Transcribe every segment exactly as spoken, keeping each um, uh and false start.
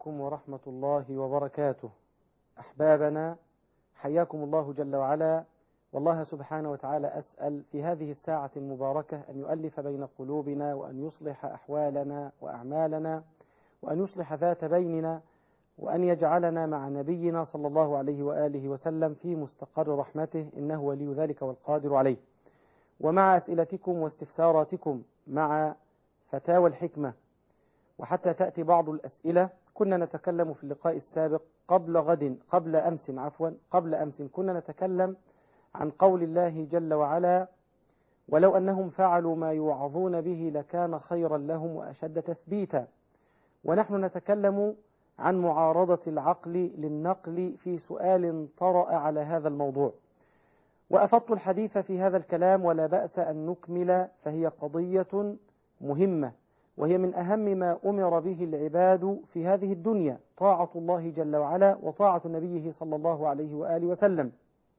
عليكم ورحمة الله وبركاته. أحبابنا، حياكم الله جل وعلا، والله سبحانه وتعالى أسأل في هذه الساعة المباركة أن يؤلف بين قلوبنا، وأن يصلح أحوالنا وأعمالنا، وأن يصلح ذات بيننا، وأن يجعلنا مع نبينا صلى الله عليه وآله وسلم في مستقر رحمته، إنه ولي ذلك والقادر عليه. ومع أسئلتكم واستفساراتكم مع فتاوى الحكمة، وحتى تأتي بعض الأسئلة. كنا نتكلم في اللقاء السابق قبل غد قبل أمس عفوا قبل أمس كنا نتكلم عن قول الله جل وعلا: ولو أنهم فعلوا ما يوعظون به لكان خيرا لهم وأشد تثبيتا. ونحن نتكلم عن معارضة العقل للنقل في سؤال طرأ على هذا الموضوع، وأفضت الحديث في هذا الكلام ولا بأس أن نكمل، فهي قضية مهمة، وهي من أهم ما أمر به العباد في هذه الدنيا: طاعة الله جل وعلا وطاعة نبيه صلى الله عليه وآله وسلم.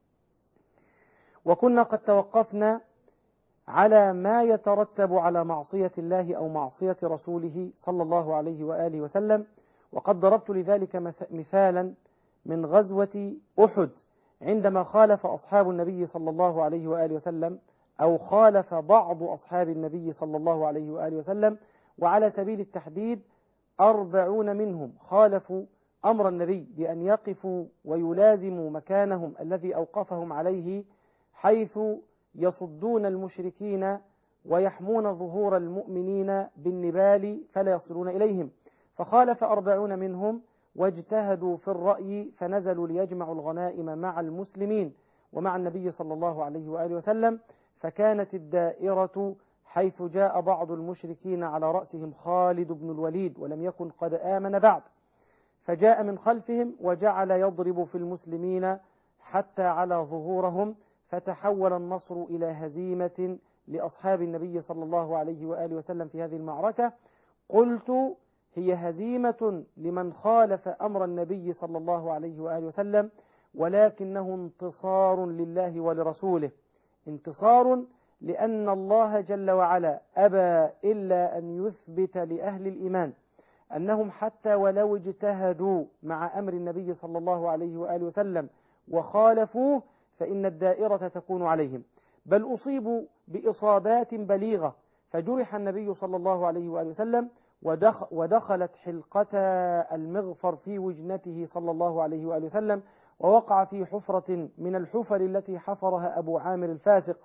وكنا قد توقفنا على ما يترتب على معصية الله أو معصية رسوله صلى الله عليه وآله وسلم، وقد ضربت لذلك مثالا من غزوة أحد، عندما خالف أصحاب النبي صلى الله عليه وآله وسلم، أو خالف بعض أصحاب النبي صلى الله عليه وآله وسلم، وعلى سبيل التحديد أربعون منهم خالفوا أمر النبي بأن يقفوا ويلازموا مكانهم الذي أوقفهم عليه، حيث يصدون المشركين ويحمون ظهور المؤمنين بالنبال فلا يصلون إليهم. فخالف أربعون منهم واجتهدوا في الرأي، فنزلوا ليجمعوا الغنائم مع المسلمين ومع النبي صلى الله عليه وآله وسلم. فكانت الدائرة حيث جاء بعض المشركين على رأسهم خالد بن الوليد، ولم يكن قد آمن بعد، فجاء من خلفهم وجعل يضرب في المسلمين حتى على ظهورهم، فتحول النصر إلى هزيمة لأصحاب النبي صلى الله عليه وآله وسلم في هذه المعركة. قلت: هي هزيمة لمن خالف أمر النبي صلى الله عليه وآله وسلم، ولكنه انتصار لله ولرسوله، انتصار لأن الله جل وعلا أبى إلا أن يثبت لأهل الإيمان أنهم حتى ولو اجتهدوا مع أمر النبي صلى الله عليه وآله وسلم وخالفوه فإن الدائرة تكون عليهم، بل أصيبوا بإصابات بليغة، فجرح النبي صلى الله عليه وآله وسلم ودخلت حلقة المغفر في وجنته صلى الله عليه وآله وسلم، ووقع في حفرة من الحفر التي حفرها أبو عامر الفاسق،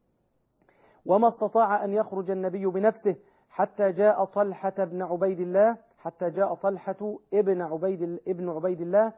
وما استطاع أن يخرج النبي بنفسه حتى جاء طلحة بن عبيد الله حتى جاء طلحة ابن عبيد ابن عبيد الله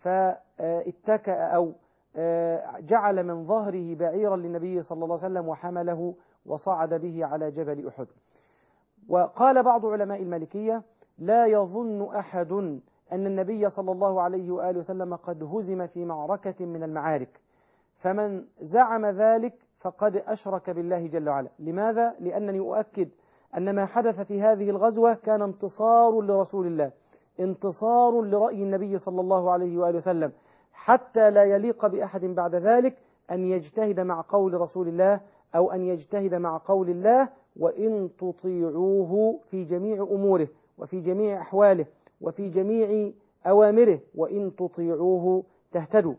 فاتكأ أو جعل من ظهره بعيرا للنبي صلى الله عليه وسلم وحمله وصعد به على جبل أحد. وقال بعض علماء المالكية: لا يظن أحد أن النبي صلى الله عليه وآله وسلم قد هزم في معركة من المعارك، فمن زعم ذلك فقد أشرك بالله جل وعلا. لماذا؟ لأنني أؤكد أن ما حدث في هذه الغزوة كان انتصار لرسول الله، انتصار لرأي النبي صلى الله عليه وآله وسلم، حتى لا يليق بأحد بعد ذلك أن يجتهد مع قول رسول الله أو أن يجتهد مع قول الله، وإن تطيعوه في جميع أموره وفي جميع أحواله وفي جميع أوامره، وإن تطيعوه تهتدوا.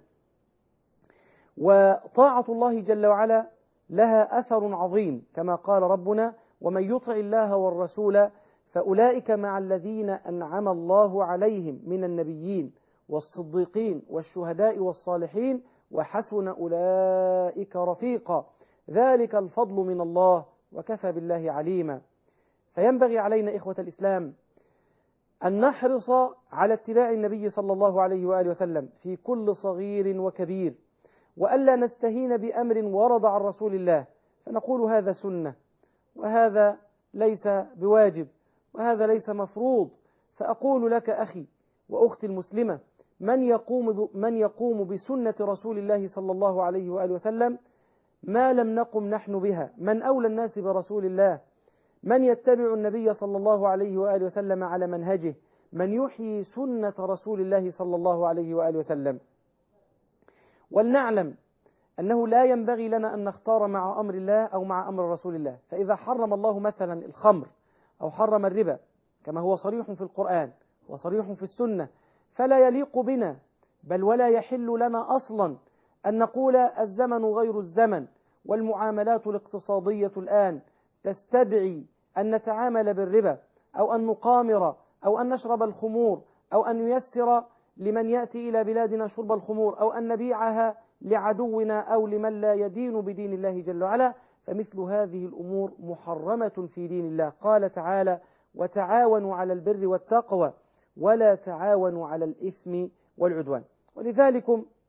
وطاعة الله جل وعلا لها أثر عظيم، كما قال ربنا: ومن يطع الله والرسول فأولئك مع الذين أنعم الله عليهم من النبيين والصديقين والشهداء والصالحين وحسن أولئك رفيقا، ذلك الفضل من الله وكفى بالله عليما. فينبغي علينا إخوة الإسلام أن نحرص على اتباع النبي صلى الله عليه وآله وسلم في كل صغير وكبير، وألا نستهين بأمر ورد عن رسول الله فنقول هذا سنة وهذا ليس بواجب وهذا ليس مفروض. فأقول لك أخي وأختي المسلمة: من يقوم من يقوم بسنة رسول الله صلى الله عليه وآله وسلم ما لم نقم نحن بها؟ من أولى الناس برسول الله؟ من يتبع النبي صلى الله عليه وآله وسلم على منهجه؟ من يحيي سنة رسول الله صلى الله عليه وآله وسلم؟ ولنعلم أنه لا ينبغي لنا أن نختار مع أمر الله أو مع أمر رسول الله. فإذا حرم الله مثلا الخمر أو حرم الربا كما هو صريح في القرآن، وصريح في السنة، فلا يليق بنا بل ولا يحل لنا أصلا أن نقول الزمن غير الزمن، والمعاملات الاقتصادية الآن تستدعي أن نتعامل بالربا، أو أن نقامر، أو أن نشرب الخمور، أو أن نيسر لمن يأتي إلى بلادنا شرب الخمور، أو أن نبيعها لعدونا أو لمن لا يدين بدين الله جل وعلا. فمثل هذه الأمور محرمة في دين الله. قال تعالى: وتعاونوا على البر والتقوى ولا تعاونوا على الإثم والعدوان. ولذلك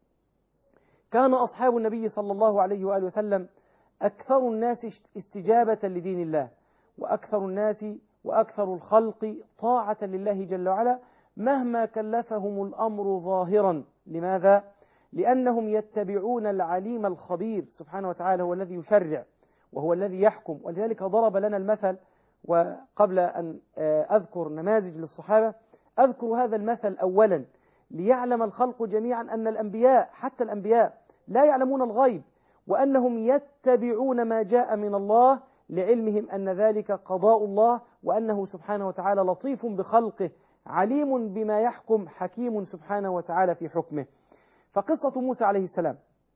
كان أصحاب النبي صلى الله عليه وآله وسلم أكثر الناس استجابة لدين الله، وأكثر الناس وأكثر الخلق طاعة لله جل وعلا مهما كلفهم الأمر ظاهرا. لماذا؟ لأنهم يتبعون العليم الخبير سبحانه وتعالى، هو الذي يشرع وهو الذي يحكم. ولذلك ضرب لنا المثل. وقبل أن أذكر نماذج للصحابة أذكر هذا المثل أولا ليعلم الخلق جميعا أن الأنبياء حتى الأنبياء لا يعلمون الغيب، وأنهم يتبعون ما جاء من الله لعلمهم أن ذلك قضاء الله، وأنه سبحانه وتعالى لطيف بخلقه عليم بما يحكم حكيم سبحانه وتعالى في حكمه. فقصة موسى عليه السلام،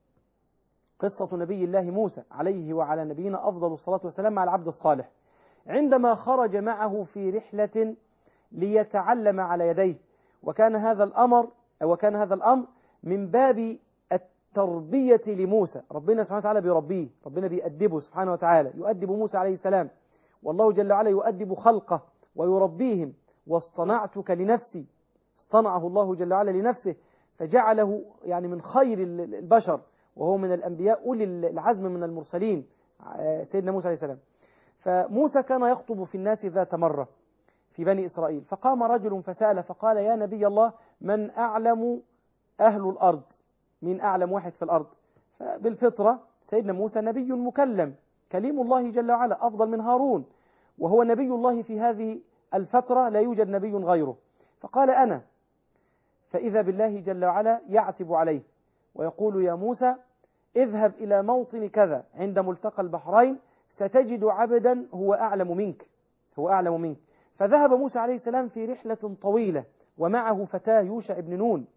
قصة نبي الله موسى عليه وعلى نبينا أفضل الصلاة والسلام مع العبد الصالح، عندما خرج معه في رحلة ليتعلم على يديه. وكان هذا الأمر أو كان هذا الأمر من باب التربية لموسى. ربنا سبحانه وتعالى بيربيه، ربنا بيأدبه سبحانه وتعالى، يؤدب موسى عليه السلام، والله جل وعلا يؤدب خلقه ويربيهم. واصطنعتك لنفسي، اصطنعه الله جل وعلا لنفسه، فجعله يعني من خير البشر، وهو من الأنبياء أولي العزم من المرسلين سيدنا موسى عليه السلام. فموسى كان يخطب في الناس ذات مرة في بني إسرائيل، فقام رجل فسأل فقال: يا نبي الله، من أعلم أهل الأرض؟ من أعلم واحد في الأرض؟ فبالفطرة سيدنا موسى نبي مكلم، كليم الله جل وعلا، أفضل من هارون، وهو نبي الله في هذه الفترة، لا يوجد نبي غيره. فقال: أنا. فإذا بالله جل وعلا يعتب عليه ويقول: يا موسى، اذهب إلى موطن كذا عند ملتقى البحرين، ستجد عبدا هو أعلم منك، هو أعلم منك. فذهب موسى عليه السلام في رحلة طويلة، ومعه فتاه يوشع بن نون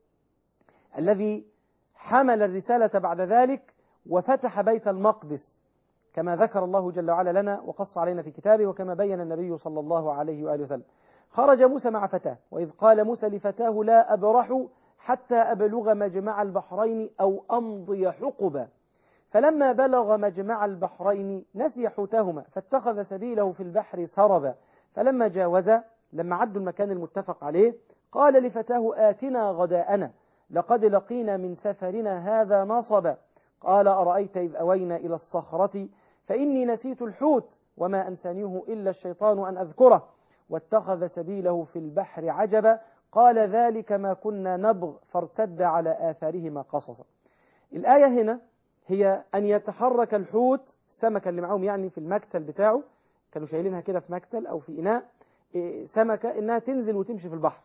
الذي حمل الرسالة بعد ذلك وفتح بيت المقدس كما ذكر الله جل وعلا لنا وقص علينا في كتابه، وكما بين النبي صلى الله عليه وآله وسلم. خرج موسى مع فتاه، وإذ قال موسى لفتاه: لا أبرح حتى أبلغ مجمع البحرين أو أمضي حقبا. فلما بلغ مجمع البحرين نسي حوتهما فاتخذ سبيله في البحر سربا. فلما جاوزا، لما عدوا المكان المتفق عليه، قال لفتاه: آتنا غداءنا لقد لقينا من سفرنا هذا نصبا. قال: أرأيت إذ أوينا إلى الصخرة فإني نسيت الحوت وما أنسانيه إلا الشيطان أن أذكره، واتخذ سبيله في البحر عجبا. قال: ذلك ما كنا نبغ فارتد على آثارهما قصصا. الآية هنا هي أن يتحرك الحوت، السمكة اللي معهم يعني في المكتل بتاعه، كانوا شايلينها كده في مكتل أو في إناء، سمكة، إنها تنزل وتمشي في البحر،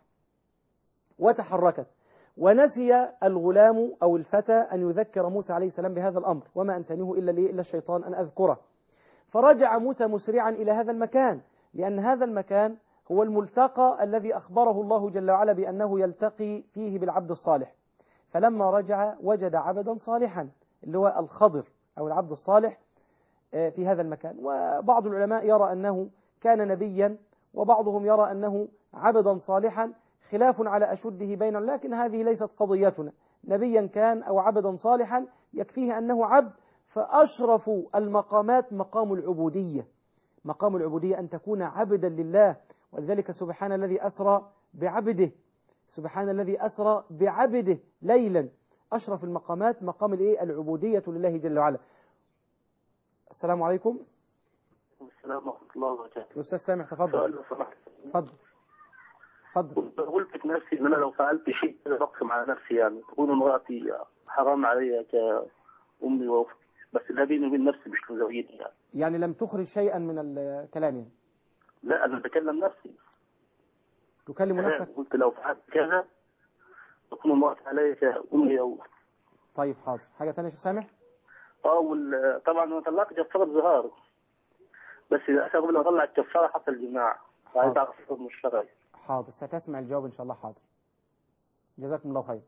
وتحركت. ونسي الغلام أو الفتى أن يذكر موسى عليه السلام بهذا الأمر، وما أنسانيه إلا لي إلا الشيطان أن أذكره. فرجع موسى مسرعا إلى هذا المكان، لأن هذا المكان هو الملتقى الذي أخبره الله جل وعلا بأنه يلتقي فيه بالعبد الصالح. فلما رجع وجد عبدا صالحا اللي هو الخضر أو العبد الصالح في هذا المكان. وبعض العلماء يرى أنه كان نبيا، وبعضهم يرى أنه عبدا صالحا، خلاف على أشده بينهم، لكن هذه ليست قضيتنا. نبيا كان أو عبدا صالحا يكفيه أنه عبد. فأشرف المقامات مقام العبودية، مقام العبودية أن تكون عبدا لله. ولذلك سبحان الذي أسرى بعبده، سبحان الذي أسرى بعبده ليلا. أشرف المقامات مقام الإيه؟ العبودية لله جل وعلا. السلام عليكم. السلام ورحمة الله وبركاته. الأستاذ سامح تفضل. تفضل. تفضل. قلت في نفسي إن أنا لو فعلت شيء بقسم على نفسي، يعني تكون امرأتي حرام علي كأمي وأختي، بس ده بيني وبين نفسي مش لزوجتي يعني. يعني لم تخرج شيئا من الكلام يعني؟ لا، أنا بكلم نفسي. تكلم نفسك؟ قلت لو فعلت كذا تكون امرأتي علي كأمي أو أختي. طيب حاضر. حاجة ثانية يا شيخ سامح؟ اه، طبعا. أنا طلعت كفارة ظهار، بس للأسف قبل ما أطلع الكفارة حصل الجماع. حاضر. حاجة ثانية يا شيخ سامح؟ اه، طبعا انا طلقت كفاره ظهار، بس للاسف قبل ما اطلع الكفاره حصل الجماع. وعايز اعرف الحكم الشرعي. حاضر، ستسمع الجواب إن شاء الله. حاضر، جزاكم الله خير.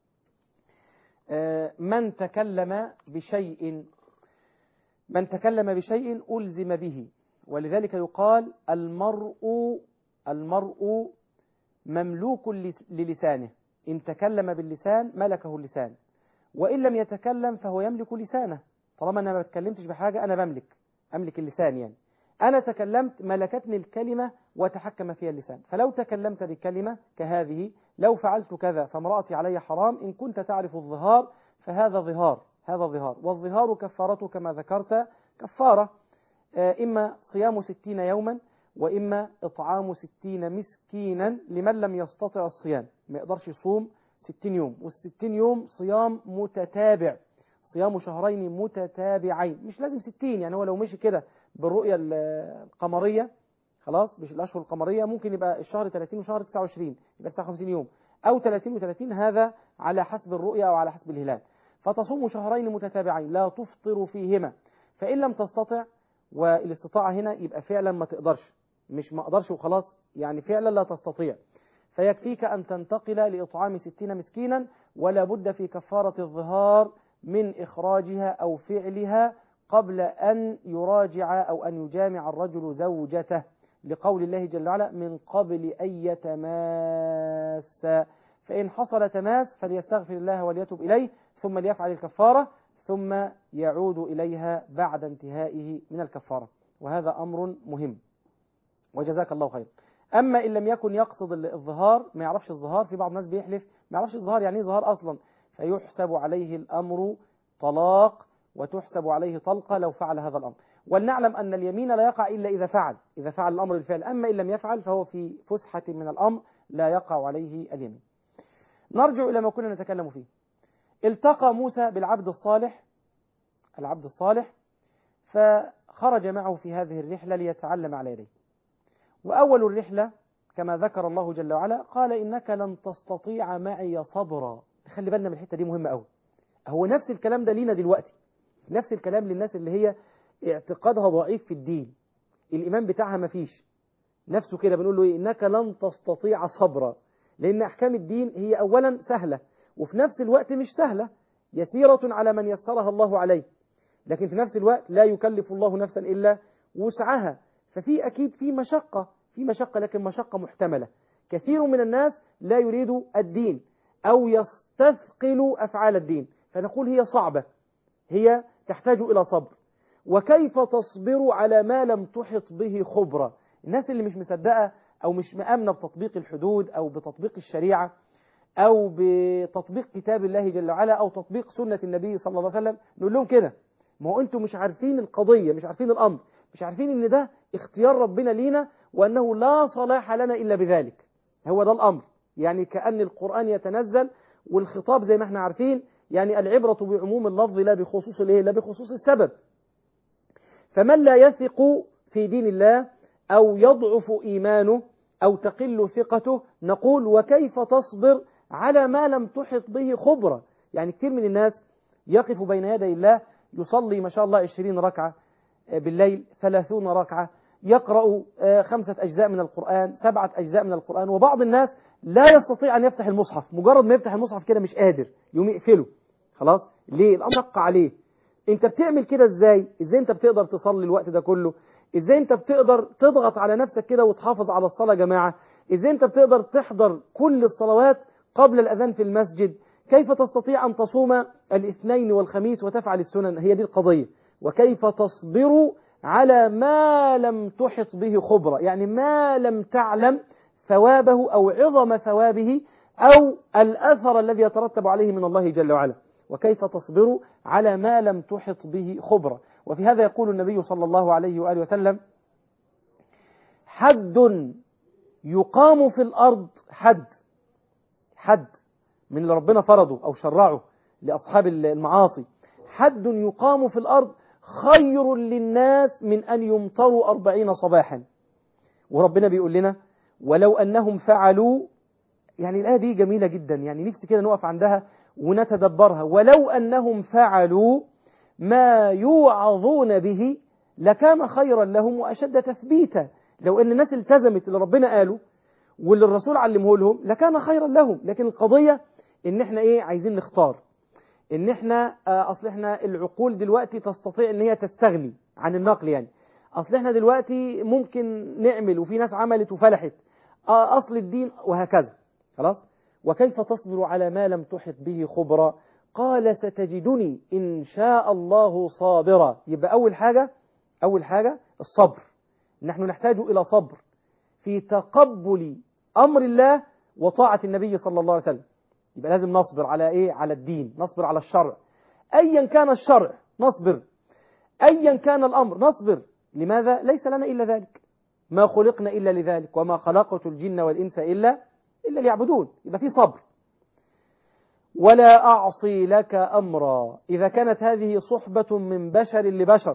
من تكلم بشيء من تكلم بشيء ألزم به، ولذلك يقال المرء المرء مملوك للسانه، إن تكلم باللسان ملكه اللسان، وإن لم يتكلم فهو يملك لسانه. طالما أنا ما اتكلمتش بحاجة أنا بملك أملك اللسان، يعني أنا تكلمت ملكتني الكلمة وتحكم فيها اللسان. فلو تكلمت بكلمة كهذه، لو فعلت كذا فامرأتي علي حرام، إن كنت تعرف الظهار فهذا ظهار، هذا ظهار، والظهار كفارته كما ذكرت كفارة، إما صيام ستين يوما وإما إطعام ستين مسكينا لمن لم يستطع الصيام، ما يقدرش يصوم ستين يوم، والستين يوم صيام متتابع، صيام شهرين متتابعين، مش لازم ستين، يعني هو لو مشي كده بالرؤية القمرية خلاص، مش الأشهر القمرية، ممكن يبقى الشهر ثلاثين وشهر تسعة وعشرين، يبقى تسعة وخمسين يوم، أو ثلاثين وثلاثين، هذا على حسب الرؤية أو على حسب الهلال. فتصوم شهرين متتابعين لا تفطر فيهما، فإن لم تستطع، والاستطاعة هنا يبقى فعلا ما تقدرش، مش ما أقدرش وخلاص، يعني فعلا لا تستطيع، فيكفيك أن تنتقل لإطعام ستين مسكينا، ولا بد في كفارة الظهار من إخراجها أو فعلها قبل أن يراجع أو أن يجامع الرجل زوجته، لقول الله جل وعلا من قبل أن يتماس، فإن حصل تماس فليستغفر الله وليتب إليه ثم ليفعل الكفارة، ثم يعود إليها بعد انتهائه من الكفارة، وهذا أمر مهم، وجزاك الله خير. أما إن لم يكن يقصد الظهار، ما يعرفش الظهار، في بعض الناس بيحلف ما يعرفش الظهار يعني ايه ظهار أصلا، فيحسب عليه الأمر طلاق وتحسب عليه طلقة لو فعل هذا الأمر. ولنعلم أن اليمين لا يقع إلا إذا فعل، إذا فعل الأمر بالفعل، أما إن لم يفعل فهو في فسحة من الأمر لا يقع عليه اليمين. نرجع إلى ما كنا نتكلم فيه. التقى موسى بالعبد الصالح العبد الصالح فخرج معه في هذه الرحلة ليتعلم على يديه. وأول الرحلة كما ذكر الله جل وعلا قال إنك لن تستطيع معي صبرا. خلي بالنا من الحتة دي مهمة قوي. هو نفس الكلام ده لينا دلوقتي، نفس الكلام للناس اللي هي اعتقادها ضعيف في الدين، الإيمان بتاعها ما فيش، نفسه كده بنقول له إيه؟ إنك لن تستطيع صبرا، لأن أحكام الدين هي أولا سهلة، وفي نفس الوقت مش سهلة، يسيرة على من يسرها الله عليه، لكن في نفس الوقت لا يكلف الله نفسا إلا وسعها، ففي أكيد في مشقة في مشقة لكن مشقة محتملة. كثير من الناس لا يريد الدين أو يستثقل أفعال الدين، فنقول هي صعبة، هي تحتاج إلى صبر. وكيف تصبر على ما لم تحط به خبرة؟ الناس اللي مش مصدقة أو مش مآمنة بتطبيق الحدود أو بتطبيق الشريعة أو بتطبيق كتاب الله جل وعلا أو تطبيق سنة النبي صلى الله عليه وسلم، نقول لهم كده، ما هو أنتم مش عارفين القضية، مش عارفين الأمر، مش عارفين إن ده اختيار ربنا لينا وأنه لا صلاح لنا إلا بذلك. هو ده الأمر، يعني كأن القرآن يتنزل والخطاب زي ما احنا عارفين، يعني العبرة بعموم اللفظ لا بخصوص الايه، لا بخصوص السبب. فمن لا يثق في دين الله أو يضعف إيمانه أو تقل ثقته، نقول وكيف تصبر على ما لم تحط به خبرة؟ يعني كثير من الناس يقف بين يدي الله يصلي ما شاء الله عشرين ركعة بالليل، ثلاثون ركعة، يقرأ خمسة أجزاء من القرآن، سبعة أجزاء من القرآن، وبعض الناس لا يستطيع أن يفتح المصحف، مجرد ما يفتح المصحف كده مش قادر، يقوم يقفله خلاص. ليه؟ الأمر شق عليه. أنت بتعمل كده إزاي؟ إزاي أنت بتقدر تصلي الوقت ده كله؟ إزاي أنت بتقدر تضغط على نفسك كده وتحافظ على الصلاة جماعة؟ إزاي أنت بتقدر تحضر كل الصلوات قبل الأذان في المسجد؟ كيف تستطيع أن تصوم الاثنين والخميس وتفعل السنن؟ هي دي القضية. وكيف تصبر على ما لم تحط به خبرة، يعني ما لم تعلم ثوابه أو عظم ثوابه أو الأثر الذي يترتب عليه من الله جل وعلا. وكيف تصبر على ما لم تحط به خبرة. وفي هذا يقول النبي صلى الله عليه وآله وسلم حد يقام في الأرض، حد حد من اللي ربنا فرضه أو شرعه لأصحاب المعاصي، حد يقام في الأرض خير للناس من أن يمطروا أربعين صباحا. وربنا بيقول لنا ولو أنهم فعلوا، يعني الآية دي جميلة جدا، يعني نفسي كده نقف عندها ونتدبرها. ولو أنهم فعلوا ما يوعظون به لكان خيرا لهم وأشد تثبيتا. لو أن الناس التزمت اللي ربنا قاله واللي الرسول علمه لهم لكان خيرا لهم. لكن القضية ان احنا ايه عايزين نختار، ان احنا اصل احنا العقول دلوقتي تستطيع ان هي تستغني عن النقل. يعني اصل احنا دلوقتي ممكن نعمل، وفي ناس عملت وفلحت، اصل الدين وهكذا. خلاص. وكيف تصبر على ما لم تحط به خبرا؟ قال ستجدني إن شاء الله صابرا. يبقى أول حاجة أول حاجة الصبر. نحن نحتاج إلى صبر في تقبل أمر الله وطاعة النبي صلى الله عليه وسلم. يبقى لازم نصبر على إيه؟ على الدين، نصبر على الشرع أيا كان الشرع، نصبر أيا كان الأمر نصبر. لماذا؟ ليس لنا إلا ذلك، ما خلقنا إلا لذلك، وما خلقت الجن والإنس إلا إلا ليعبدون. يبقى في صبر. ولا أعصي لك أمرا. إذا كانت هذه صحبة من بشر لبشر،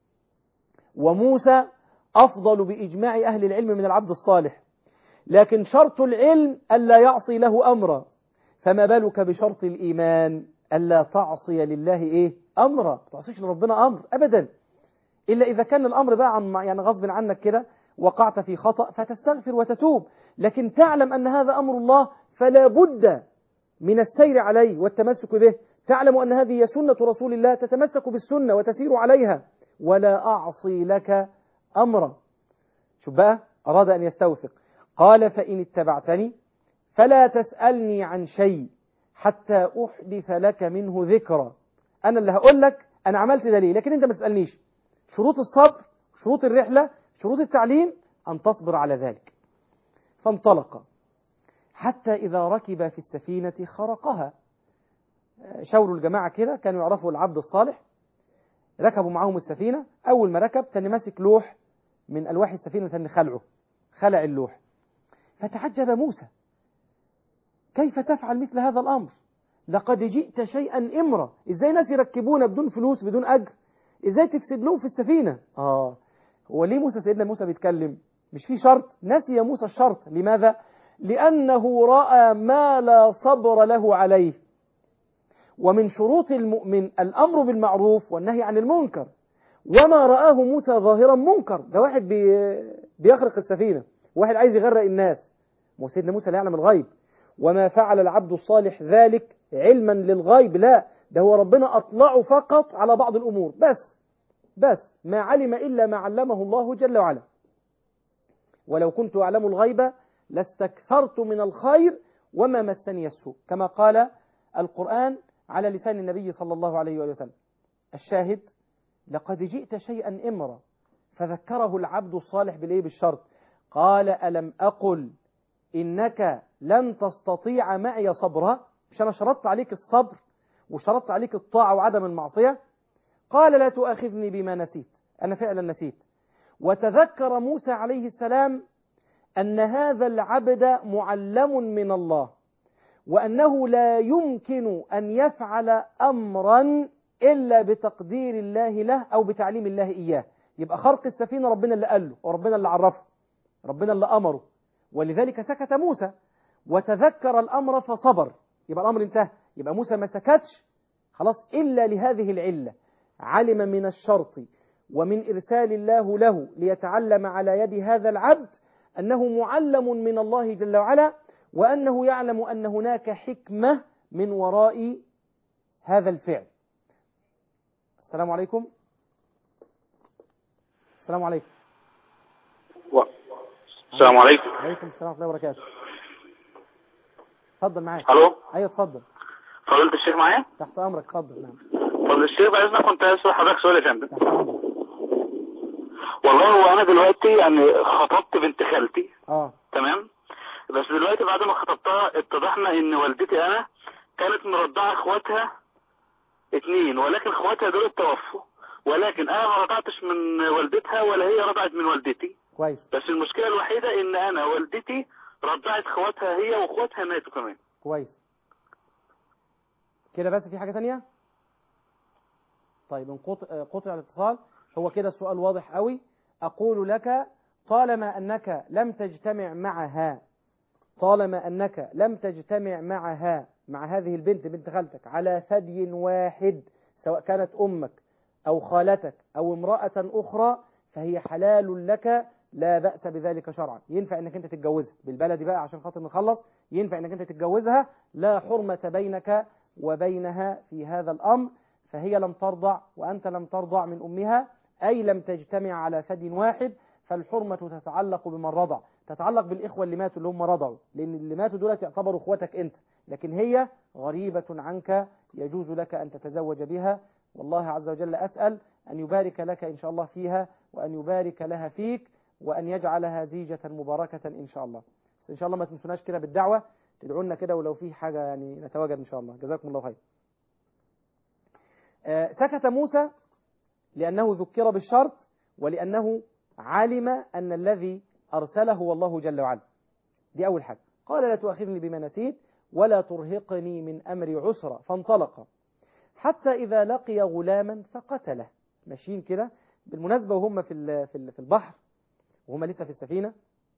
وموسى أفضل بإجماع أهل العلم من العبد الصالح، لكن شرط العلم ألا يعصي له أمرا، فما بالك بشرط الإيمان ألا تعصي لله إيه؟ أمرا. ما تعصيش لربنا أمر أبدا، إلا إذا كان الأمر بقى عن يعني غصب عنك كده، وقعت في خطأ فتستغفر وتتوب. لكن تعلم أن هذا أمر الله فلا بد من السير عليه والتمسك به. تعلم أن هذه هي سنة رسول الله، تتمسك بالسنة وتسير عليها. ولا أعصي لك أمرا. شوف بقى، أراد أن يستوثق. قال فإن اتبعتني فلا تسألني عن شيء حتى أحدث لك منه ذكرى. أنا اللي هقول لك أنا عملت ده ليه، لكن أنت ما تسألنيش. شروط الصبر، شروط الرحلة، شروط التعليم أن تصبر على ذلك. فانطلق حتى إذا ركب في السفينة خرقها. شاوروا الجماعة كده، كانوا يعرفوا العبد الصالح، ركبوا معهم السفينة. أول ما ركب تاني ماسك لوح من ألواح السفينة تاني خلعه، خلع اللوح. فتعجب موسى، كيف تفعل مثل هذا الأمر؟ لقد جئت شيئا إمرا. إزاي ناس يركبون بدون فلوس بدون أجر؟ إزاي تكسب لهم في السفينة؟ آه هو ليه موسى سيدنا موسى بيتكلم؟ مش في شرط؟ نسي موسى الشرط. لماذا؟ لأنه رأى ما لا صبر له عليه. ومن شروط المؤمن الأمر بالمعروف والنهي عن المنكر. وما رآه موسى ظاهرا منكر. ده واحد بي بيخرق السفينة، واحد عايز يغرق الناس. سيدنا موسى لا يعلم الغيب، وما فعل العبد الصالح ذلك علما للغيب، لا، ده هو ربنا أطلعه فقط على بعض الأمور بس بس ما علم إلا ما علمه الله جل وعلا. ولو كنت أعلم الغيب لاستكثرت من الخير وما مسني السوء، كما قال القرآن على لسان النبي صلى الله عليه وسلم. الشاهد لقد جئت شيئا إمرا. فذكره العبد الصالح بالإيه؟ بالشرط. قال ألم أقل إنك لن تستطيع معي صبرا؟ مش أنا شرطت عليك الصبر وشرطت عليك الطاعة وعدم المعصية؟ قال لا تؤاخذني بما نسيت. أنا فعلا نسيت. وتذكر موسى عليه السلام أن هذا العبد معلم من الله، وأنه لا يمكن أن يفعل أمرا إلا بتقدير الله له أو بتعليم الله إياه. يبقى خرق السفينة ربنا اللي قال له، وربنا اللي عرفه، ربنا اللي أمره، ولذلك سكت موسى وتذكر الأمر فصبر. يبقى الأمر انتهى. يبقى موسى ما سكتش خلاص إلا لهذه العلة. علم من الشرط ومن إرسال الله له ليتعلم على يد هذا العبد أنه معلم من الله جل وعلا، وأنه يعلم أن هناك حكمة من وراء هذا الفعل. السلام عليكم. السلام عليكم. و... السلام عليكم. وعليكم السلام ورحمة الله وبركاته. اتفضل معاك. الو. ايوه اتفضل. فضيلة الشيخ معايا؟ تحت امرك، اتفضل. نعم. فضيلة الشيخ بعد اذنك كنت عايز اسال حضرتك سؤال يا فندم. تحت امرك. والله هو انا دلوقتي يعني خطبت بنت خالتي. اه تمام. بس دلوقتي بعد ما خطبتها اتضحنا ان والدتي انا كانت مرضعه اخواتها اتنين، ولكن اخواتها دول توفوا، ولكن انا ما رضعتش من والدتها ولا هي رضعت من والدتي. كويس. بس المشكله الوحيده ان انا والدتي رضعت اخواتها هي واخواتها ماتوا كمان. كويس كده. بس في حاجة تانية؟ طيب انقطع قطع الاتصال. هو كده السؤال واضح قوي. أقول لك طالما أنك لم تجتمع معها طالما أنك لم تجتمع معها مع هذه البنت بنت خالتك على ثدي واحد، سواء كانت أمك أو خالتك أو امرأة أخرى، فهي حلال لك لا بأس بذلك شرعا، ينفع انك انت تتجوزها بالبلدي بقى عشان خاطر نخلص، ينفع انك انت تتجوزها، لا حرمة بينك وبينها في هذا الأمر. فهي لم ترضع وأنت لم ترضع من أمها، أي لم تجتمع على ثدي واحد، فالحرمة تتعلق بمن رضع، تتعلق بالإخوة اللي ماتوا اللي هم رضعوا، لأن اللي ماتوا دول يعتبروا إخوتك أنت، لكن هي غريبة عنك يجوز لك أن تتزوج بها. والله عز وجل أسأل أن يبارك لك إن شاء الله فيها، وأن يبارك لها فيك، وأن يجعلها زيجة مباركة إن شاء الله. بس إن شاء الله ما تنسوناش كده بالدعوة، تدعوا لنا كده ولو في حاجة يعني نتواجد إن شاء الله. جزاكم الله خير. آه سكت موسى لأنه ذكر بالشرط، ولأنه علم أن الذي أرسله هو الله جل وعلا. دي أول حاجة. قال لا تؤاخذني بما نسيت ولا ترهقني من أمري عسرا، فانطلق حتى إذا لقي غلاما فقتله. ماشيين كده بالمناسبة وهم في في البحر وهم لسه في السفينة،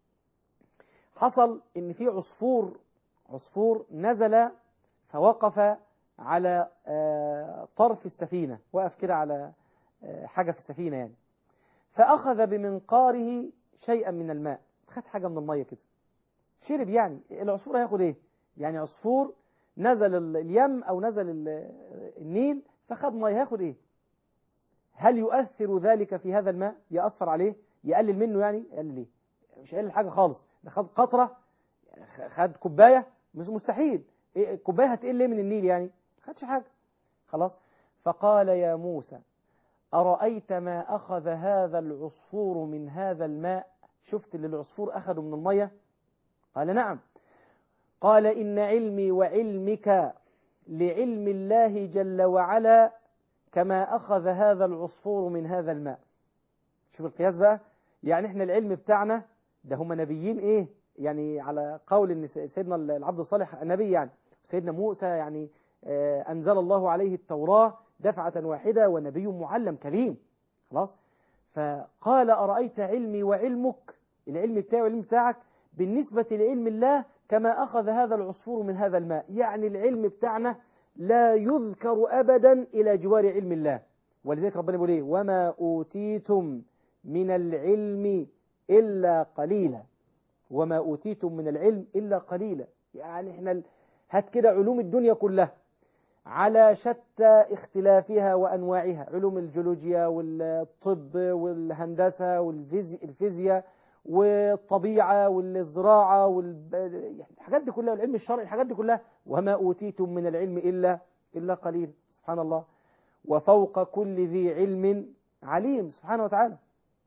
حصل إن في عصفور عصفور نزل فوقف على طرف السفينة، وقف كده على حاجة في السفينة يعني، فأخذ بمنقاره شيئا من الماء، خد حاجة من المية كده شرب. يعني العصفور هياخد ايه؟ يعني عصفور نزل اليم او نزل النيل فخد مية، هياخد ايه؟ هل يؤثر ذلك في هذا الماء؟ يأثر عليه؟ يقلل منه؟ يعني يقلل ايه؟ مش يقلل حاجة خالص. ده خد قطرة، خد كوباية، مش مستحيل. الكوباية هتقل ليه من النيل يعني؟ خدش حاجة خلاص. فقال يا موسى أرأيت ما أخذ هذا العصفور من هذا الماء؟ شفت اللي العصفور أخذه من المية؟ قال نعم. قال إن علمي وعلمك لعلم الله جل وعلا كما أخذ هذا العصفور من هذا الماء. شوف القياس بقى، يعني احنا العلم بتاعنا ده هم نبيين ايه يعني، على قول ان سيدنا العبد الصالح نبي يعني، سيدنا موسى يعني أنزل الله عليه التوراة دفعة واحدة ونبي معلم كريم خلاص. فقال أرأيت علمي وعلمك، العلم بتاعي والعلم بتاعك بالنسبة لعلم الله كما أخذ هذا العصفور من هذا الماء، يعني العلم بتاعنا لا يذكر أبدا إلى جوار علم الله. ولذلك ربنا يقول إيه؟ وما أوتيتم من العلم إلا قليلا، وما أوتيتم من العلم إلا قليلا. يعني إحنا هات كده علوم الدنيا كلها على شتى اختلافها وأنواعها، علوم الجيولوجيا والطب والهندسة والفيزياء والطبيعة والزراعة والحاجات دي كلها، والعلم الشرعي، الحاجات دي كلها، وما أوتيتم من العلم إلا إلا قليل. سبحان الله. وفوق كل ذي علم عليم سبحانه وتعالى.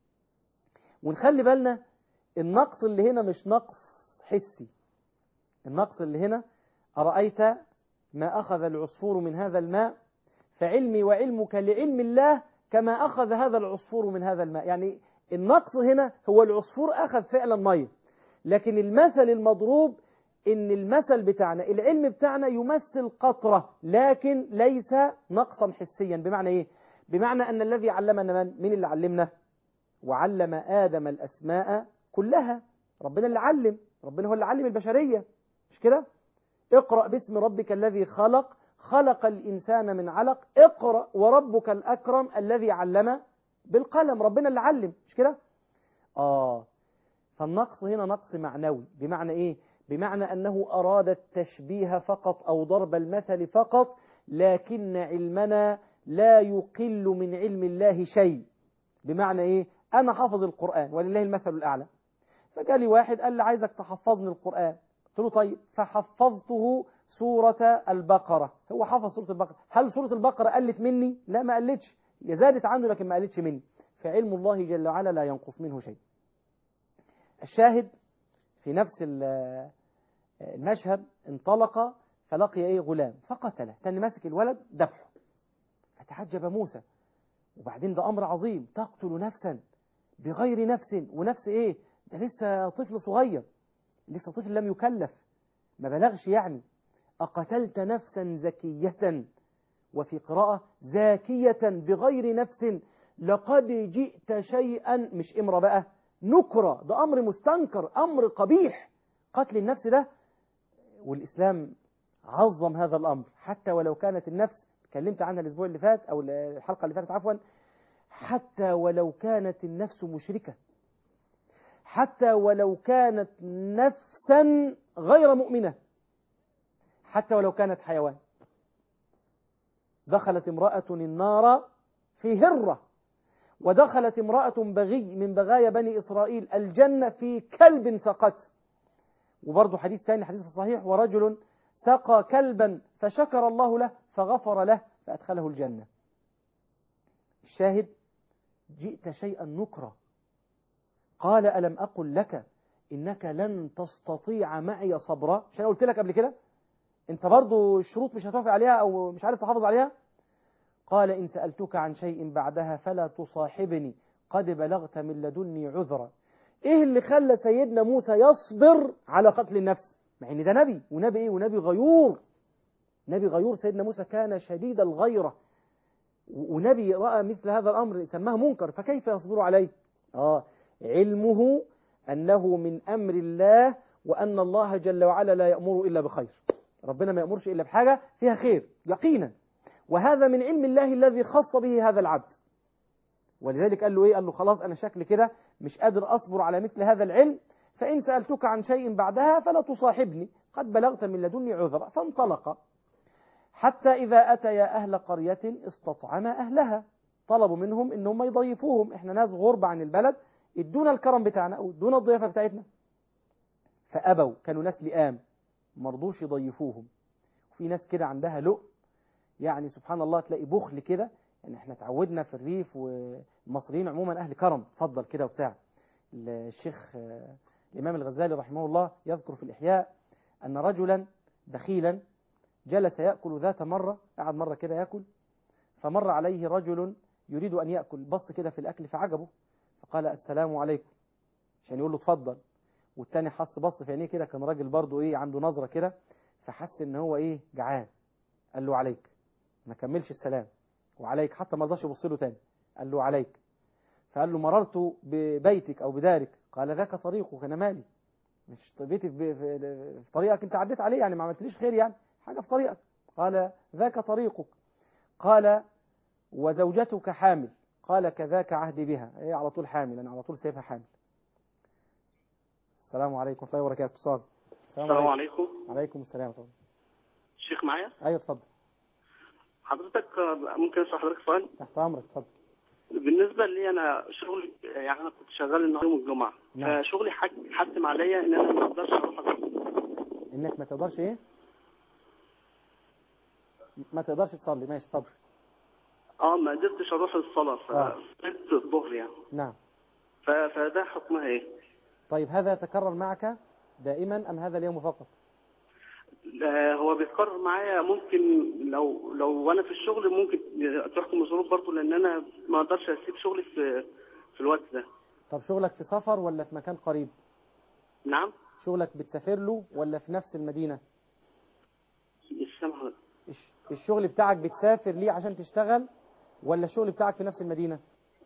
ونخلي بالنا النقص اللي هنا مش نقص حسي، النقص اللي هنا أرأيت ما أخذ العصفور من هذا الماء فعلمي وعلمك لعلم الله كما أخذ هذا العصفور من هذا الماء. يعني النقص هنا هو العصفور أخذ فعلا مية، لكن المثل المضروب إن المثل بتاعنا العلم بتاعنا يمثل قطرة، لكن ليس نقصا حسيا. بمعنى إيه؟ بمعنى أن الذي علمنا من؟ من اللي علمنا؟ وعلم آدم الأسماء كلها. ربنا اللي علم، ربنا هو اللي علم البشرية، مش كده؟ اقرأ باسم ربك الذي خلق، خلق الإنسان من علق، اقرأ وربك الأكرم الذي علم بالقلم. ربنا اللي علم، مش كده؟ آه فالنقص هنا نقص معنوي. بمعنى إيه؟ بمعنى أنه أراد التشبيه فقط أو ضرب المثل فقط، لكن علمنا لا يقل من علم الله شيء. بمعنى إيه؟ أنا حافظ القرآن ولله المثل الأعلى، فجاء لي واحد قال لي عايزك تحفظني القرآن، قلت له طيب، فحفظته سورة البقرة. هو حفظ سورة البقرة، هل سورة البقرة قلت مني؟ لا، ما قلتش، هي زادت عنه لكن ما قلتش مني. فعلم الله جل وعلا لا ينقص منه شيء. الشاهد في نفس المشهد انطلق فلقي ايه؟ غلام فقتله، تاني ماسك الولد ذبحه. فتعجب موسى، وبعدين ده أمر عظيم، تقتل نفسا بغير نفس، ونفس ايه؟ ده لسه طفل صغير، لسه طفل لم يكلف، ما بلغش يعني. أقتلت نفسا زكية، وفي قراءة زاكية بغير نفس لقد جئت شيئا، مش امرأة بقى، نكرة، ده أمر مستنكر، أمر قبيح قتل النفس ده. والإسلام عظم هذا الأمر، حتى ولو كانت النفس، تكلمت عنها الأسبوع اللي فات أو الحلقة اللي فاتت عفوا، حتى ولو كانت النفس مشركة، حتى ولو كانت نفسا غير مؤمنة، حتى ولو كانت حيوان. دخلت امرأة النار في هرة، ودخلت امرأة بغي من بغايا بني إسرائيل الجنة في كلب سقت. وبرضه حديث ثاني، حديث صحيح: ورجل سقى كلبا فشكر الله له فغفر له فأدخله الجنة. الشاهد: جئت شيئا نكرا. قال: ألم أقل لك إنك لن تستطيع معي صبرا؟ مش أنا قلت لك قبل كده أنت برضو الشروط مش هتوافق عليها أو مش عارف تحافظ عليها؟ قال: إن سألتك عن شيء بعدها فلا تصاحبني قد بلغت من لدني عذرا. إيه اللي خلى سيدنا موسى يصبر على قتل النفس مع إن ده نبي؟ ونبي إيه؟ ونبي غيور، نبي غيور. سيدنا موسى كان شديد الغيرة، ونبي رأى مثل هذا الأمر سماه منكر، فكيف يصبر عليه؟ آه علمه أنه من أمر الله، وأن الله جل وعلا لا يأمر إلا بخير. ربنا ما يأمرش إلا بحاجة فيها خير يقينا، وهذا من علم الله الذي خص به هذا العبد. ولذلك قال له إيه؟ قال له: خلاص أنا شكل كده مش قادر أصبر على مثل هذا العلم، فإن سألتك عن شيء بعدها فلا تصاحبني قد بلغت من لدني عذرا. فانطلق حتى إذا أتيا أهل قرية استطعما أهلها، طلبوا منهم إنهم يضيفوهم، إحنا ناس غربة عن البلد، ادونا الكرم بتاعنا أو ادونا الضيافة بتاعتنا. فأبوا، كانوا ناس لئام مرضوش يضيفوهم. وفي ناس كده عندها لؤم، يعني سبحان الله تلاقي بخل كده. يعني احنا تعودنا في الريف والمصريين عموما أهل كرم، فضل كده وبتاع. الشيخ الإمام الغزالي رحمه الله يذكر في الإحياء أن رجلا بخيلا جلس يأكل ذات مرة، قعد مرة كده يأكل، فمر عليه رجل يريد أن يأكل، بص كده في الأكل فعجبه، فقال: السلام عليكم، عشان يقول له اتفضل. والتاني حس، بص في عينيه كده، كان راجل برضه ايه عنده نظرة كده، فحس ان هو ايه جعان، قال له: عليك. ما كملش السلام، وعليك، حتى ما رضاش يبص له تاني، قال له: عليك. فقال له: مررت ببيتك او بدارك؟ قال: ذاك طريقك، انا مالي، مش بيتي في, في, في طريقك، انت عديت عليه يعني، ما عملتليش خير يعني، حاجة في طريقك. قال: ذاك طريقك. قال: وزوجتك حامل؟ قال: كذاك عهدي بها، هي على طول حامل، انا على طول سايبها حامل. السلام عليكم ورحمة الله وبركاته. اتصال. السلام عليكم. وعليكم السلام طبعا. الشيخ معايا؟ ايوه اتفضل. حضرتك ممكن اسال حضرتك سؤال؟ تحت امرك، اتفضل. بالنسبه لي انا شغلي، يعني انا كنت شغال النهار يوم الجمعه. نعم. فشغلي حتم عليا ان انا ما اقدرش اروح اصلي. انك ما تقدرش ايه؟ ما تقدرش تصلي، ماشي اتفضل. اه ما قدرتش اروح الصلاه، فصليت الظهر يعني. نعم. فده حكمها ايه؟ طيب هذا يتكرر معك دائما ام هذا اليوم فقط؟ هو بيتكرر معايا، ممكن لو لو انا في الشغل ممكن تحكم الظروف برضه، لان انا ما اقدرش اسيب شغلي في في الوقت ده. طب شغلك في سفر ولا في مكان قريب؟ نعم. شغلك بتسافر له ولا في نفس المدينة؟ مش سامع. الشغل بتاعك بتسافر ليه عشان تشتغل ولا الشغل بتاعك في نفس المدينة؟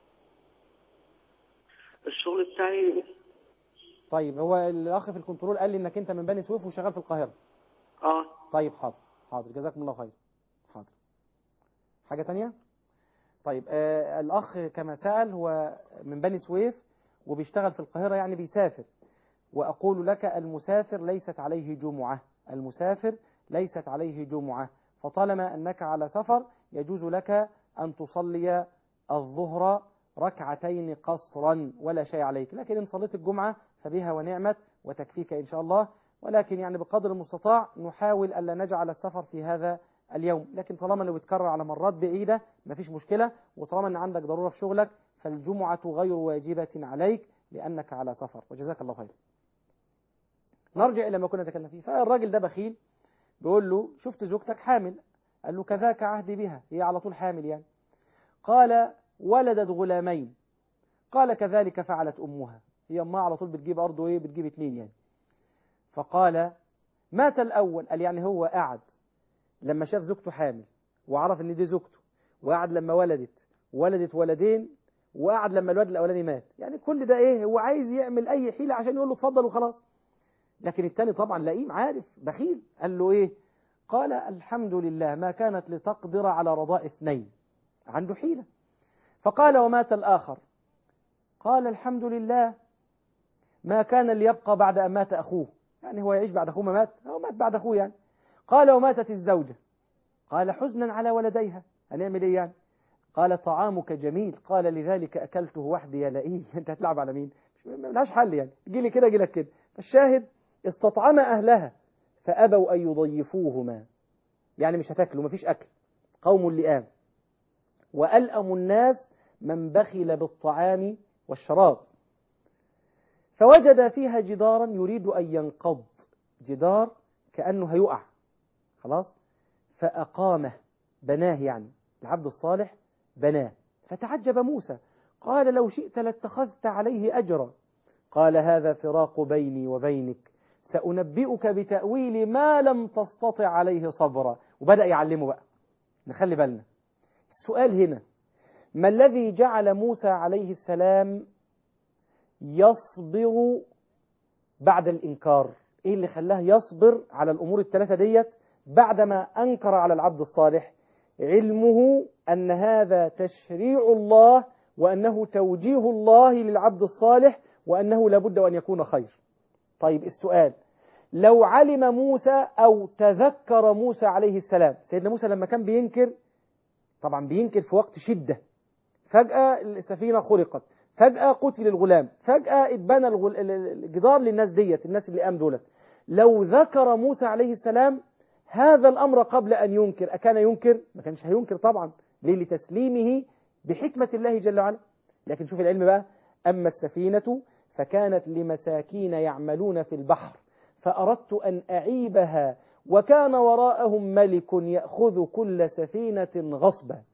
الشغل بتاعي. طيب هو الاخ في الكنترول قال لي انك انت من بني سويف وشغال في القاهرة. اه طيب حاضر حاضر، جزاكم الله خير. حاضر. حاجة تانية؟ طيب آه الأخ كما سأل هو من بني سويف وبيشتغل في القاهرة، يعني بيسافر. وأقول لك المسافر ليست عليه جمعة، المسافر ليست عليه جمعة، فطالما أنك على سفر يجوز لك أن تصلي الظهر ركعتين قصرا ولا شيء عليك، لكن إن صليت الجمعة فبها ونعمت وتكفيك إن شاء الله. ولكن يعني بقدر المستطاع نحاول ألا نجعل السفر في هذا اليوم، لكن طالما انه بيتكرر على مرات بعيدة مفيش مشكلة، وطالما ان عندك ضرورة في شغلك فالجمعة غير واجبة عليك لأنك على سفر، وجزاك الله خير. نرجع إلى ما كنا نتكلم فيه. فالراجل ده بخيل، بيقول له: شفت زوجتك حامل؟ قال له: كذاك عهدي بها، هي على طول حامل يعني. قال: ولدت غلامين. قال: كذلك فعلت أمها، هي أمها على طول بتجيب أرضه إيه، بتجيب اتنين يعني. فقال: مات الأول. قال يعني هو قعد لما شاف زوجته حامل وعرف ان دي زوجته، وقعد لما ولدت ولدت ولدين، وقعد لما الولد الاولاني مات، يعني كل ده ايه، هو عايز يعمل اي حيلة عشان يقول له اتفضل وخلاص. لكن التاني طبعا لئيم عارف بخيل، قال له ايه؟ قال: الحمد لله ما كانت لتقدر على رضاء اثنين، عنده حيلة. فقال: ومات الآخر؟ قال: الحمد لله ما كان ليبقى بعد أن مات أخوه، يعني هو يعيش بعد أخوه ما مات، هو مات بعد أخوه يعني. قال وماتت الزوجة، قال حزنا على ولديها، هنعمل إيه يعني؟ قال طعامك جميل، قال لذلك أكلته وحدي يا لئيم. أنت هتلعب على مين؟ ملهاش حل يعني، جي لي كده جي لك كده. الشاهد استطعم أهلها فأبوا أن يضيفوهما، يعني مش هتاكلوا، مفيش أكل، قوم لئام. وألأم الناس من بخل بالطعام والشراب، فوجد فيها جدارا يريد أن ينقض، جدار كأنه هيقع خلاص، فأقامه، بناه يعني، العبد الصالح بناه. فتعجب موسى، قال لو شئت لاتخذت عليه أجرا. قال هذا فراق بيني وبينك، سأنبئك بتأويل ما لم تستطع عليه صبرا. وبدأ يعلمه بقى، نخلي بالنا. السؤال هنا، ما الذي جعل موسى عليه السلام يصبر بعد الإنكار؟ إيه اللي خلاه يصبر على الأمور الثلاثة ديت بعدما أنكر على العبد الصالح؟ علمه أن هذا تشريع الله، وأنه توجيه الله للعبد الصالح، وأنه لابد أن يكون خير. طيب السؤال، لو علم موسى أو تذكر موسى عليه السلام، سيدنا موسى لما كان بينكر، طبعا بينكر في وقت شدة، فجأة السفينة خرقت، فجأة قتل الغلام، فجأة اتبنى الجدار للناس ديت، الناس اللي قام دولت. لو ذكر موسى عليه السلام هذا الأمر قبل أن ينكر، أكان ينكر؟ ما كانش هينكر طبعا، ليه؟ لتسليمه بحكمة الله جل وعلا. لكن شوف العلم بقى، أما السفينة فكانت لمساكين يعملون في البحر فأردت أن أعيبها وكان وراءهم ملك يأخذ كل سفينة غصبا.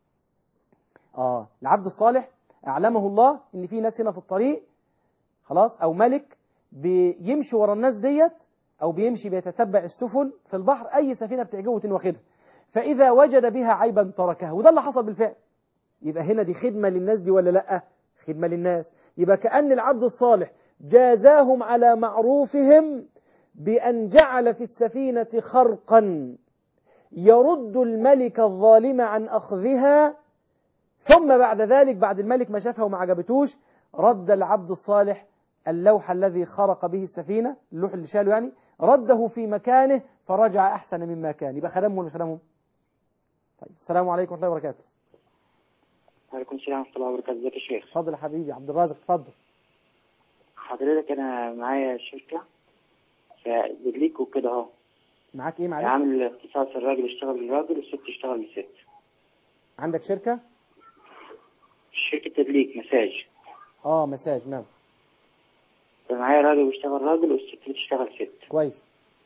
آه العبد الصالح أعلمه الله إن في ناس هنا في الطريق خلاص، أو ملك بيمشي ورا الناس ديت، أو بيمشي بيتتبع السفن في البحر، أي سفينة بتعجبه واخدها، فإذا وجد بها عيبا تركها. وده اللي حصل بالفعل. يبقى هنا دي خدمة للناس دي ولا لأ؟ خدمة للناس. يبقى كأن العبد الصالح جازاهم على معروفهم بأن جعل في السفينة خرقا يرد الملك الظالم عن أخذها، ثم بعد ذلك بعد الملك ما شافها وما عجبتوش، رد العبد الصالح اللوح الذي خرق به السفينة، اللوح اللي شاله يعني، رده في مكانه فرجع أحسن مما كان. يبقى خدمهم ولا خدمهم؟ طيب السلام عليكم ورحمة الله وبركاته. وعليكم السلام ورحمة الله وبركاته. ازيك يا شيخ؟ اتفضل يا حبيبي عبد الرازق، اتفضل. حضرتك أنا معايا شركة فبدليك وكده أهو. معاك إيه معلش؟ عامل اختصاص، الراجل يشتغل للراجل والست تشتغل للست. عندك شركة؟ شركة تدليك مساج. اه مساج، نعم. فمعايا راجل بيشتغل راجل والست بتشتغل ست. كويس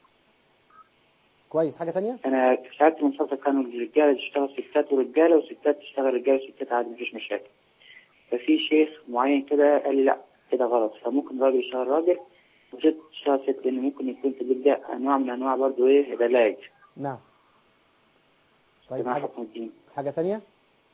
كويس. حاجة تانية؟ أنا ساعات من فترة كانوا الرجالة تشتغل ستات ورجالة، وستات تشتغل رجالة وستات عادي مفيش مشاكل. ففي شيخ معين كده قال لي لا كده غلط، فممكن راجل يشتغل راجل وست تشتغل ست، لأن ممكن يكون تدليك ده أنواع من أنواع برضه إيه علاج. نعم. طيب حاجة, حاجة تانية؟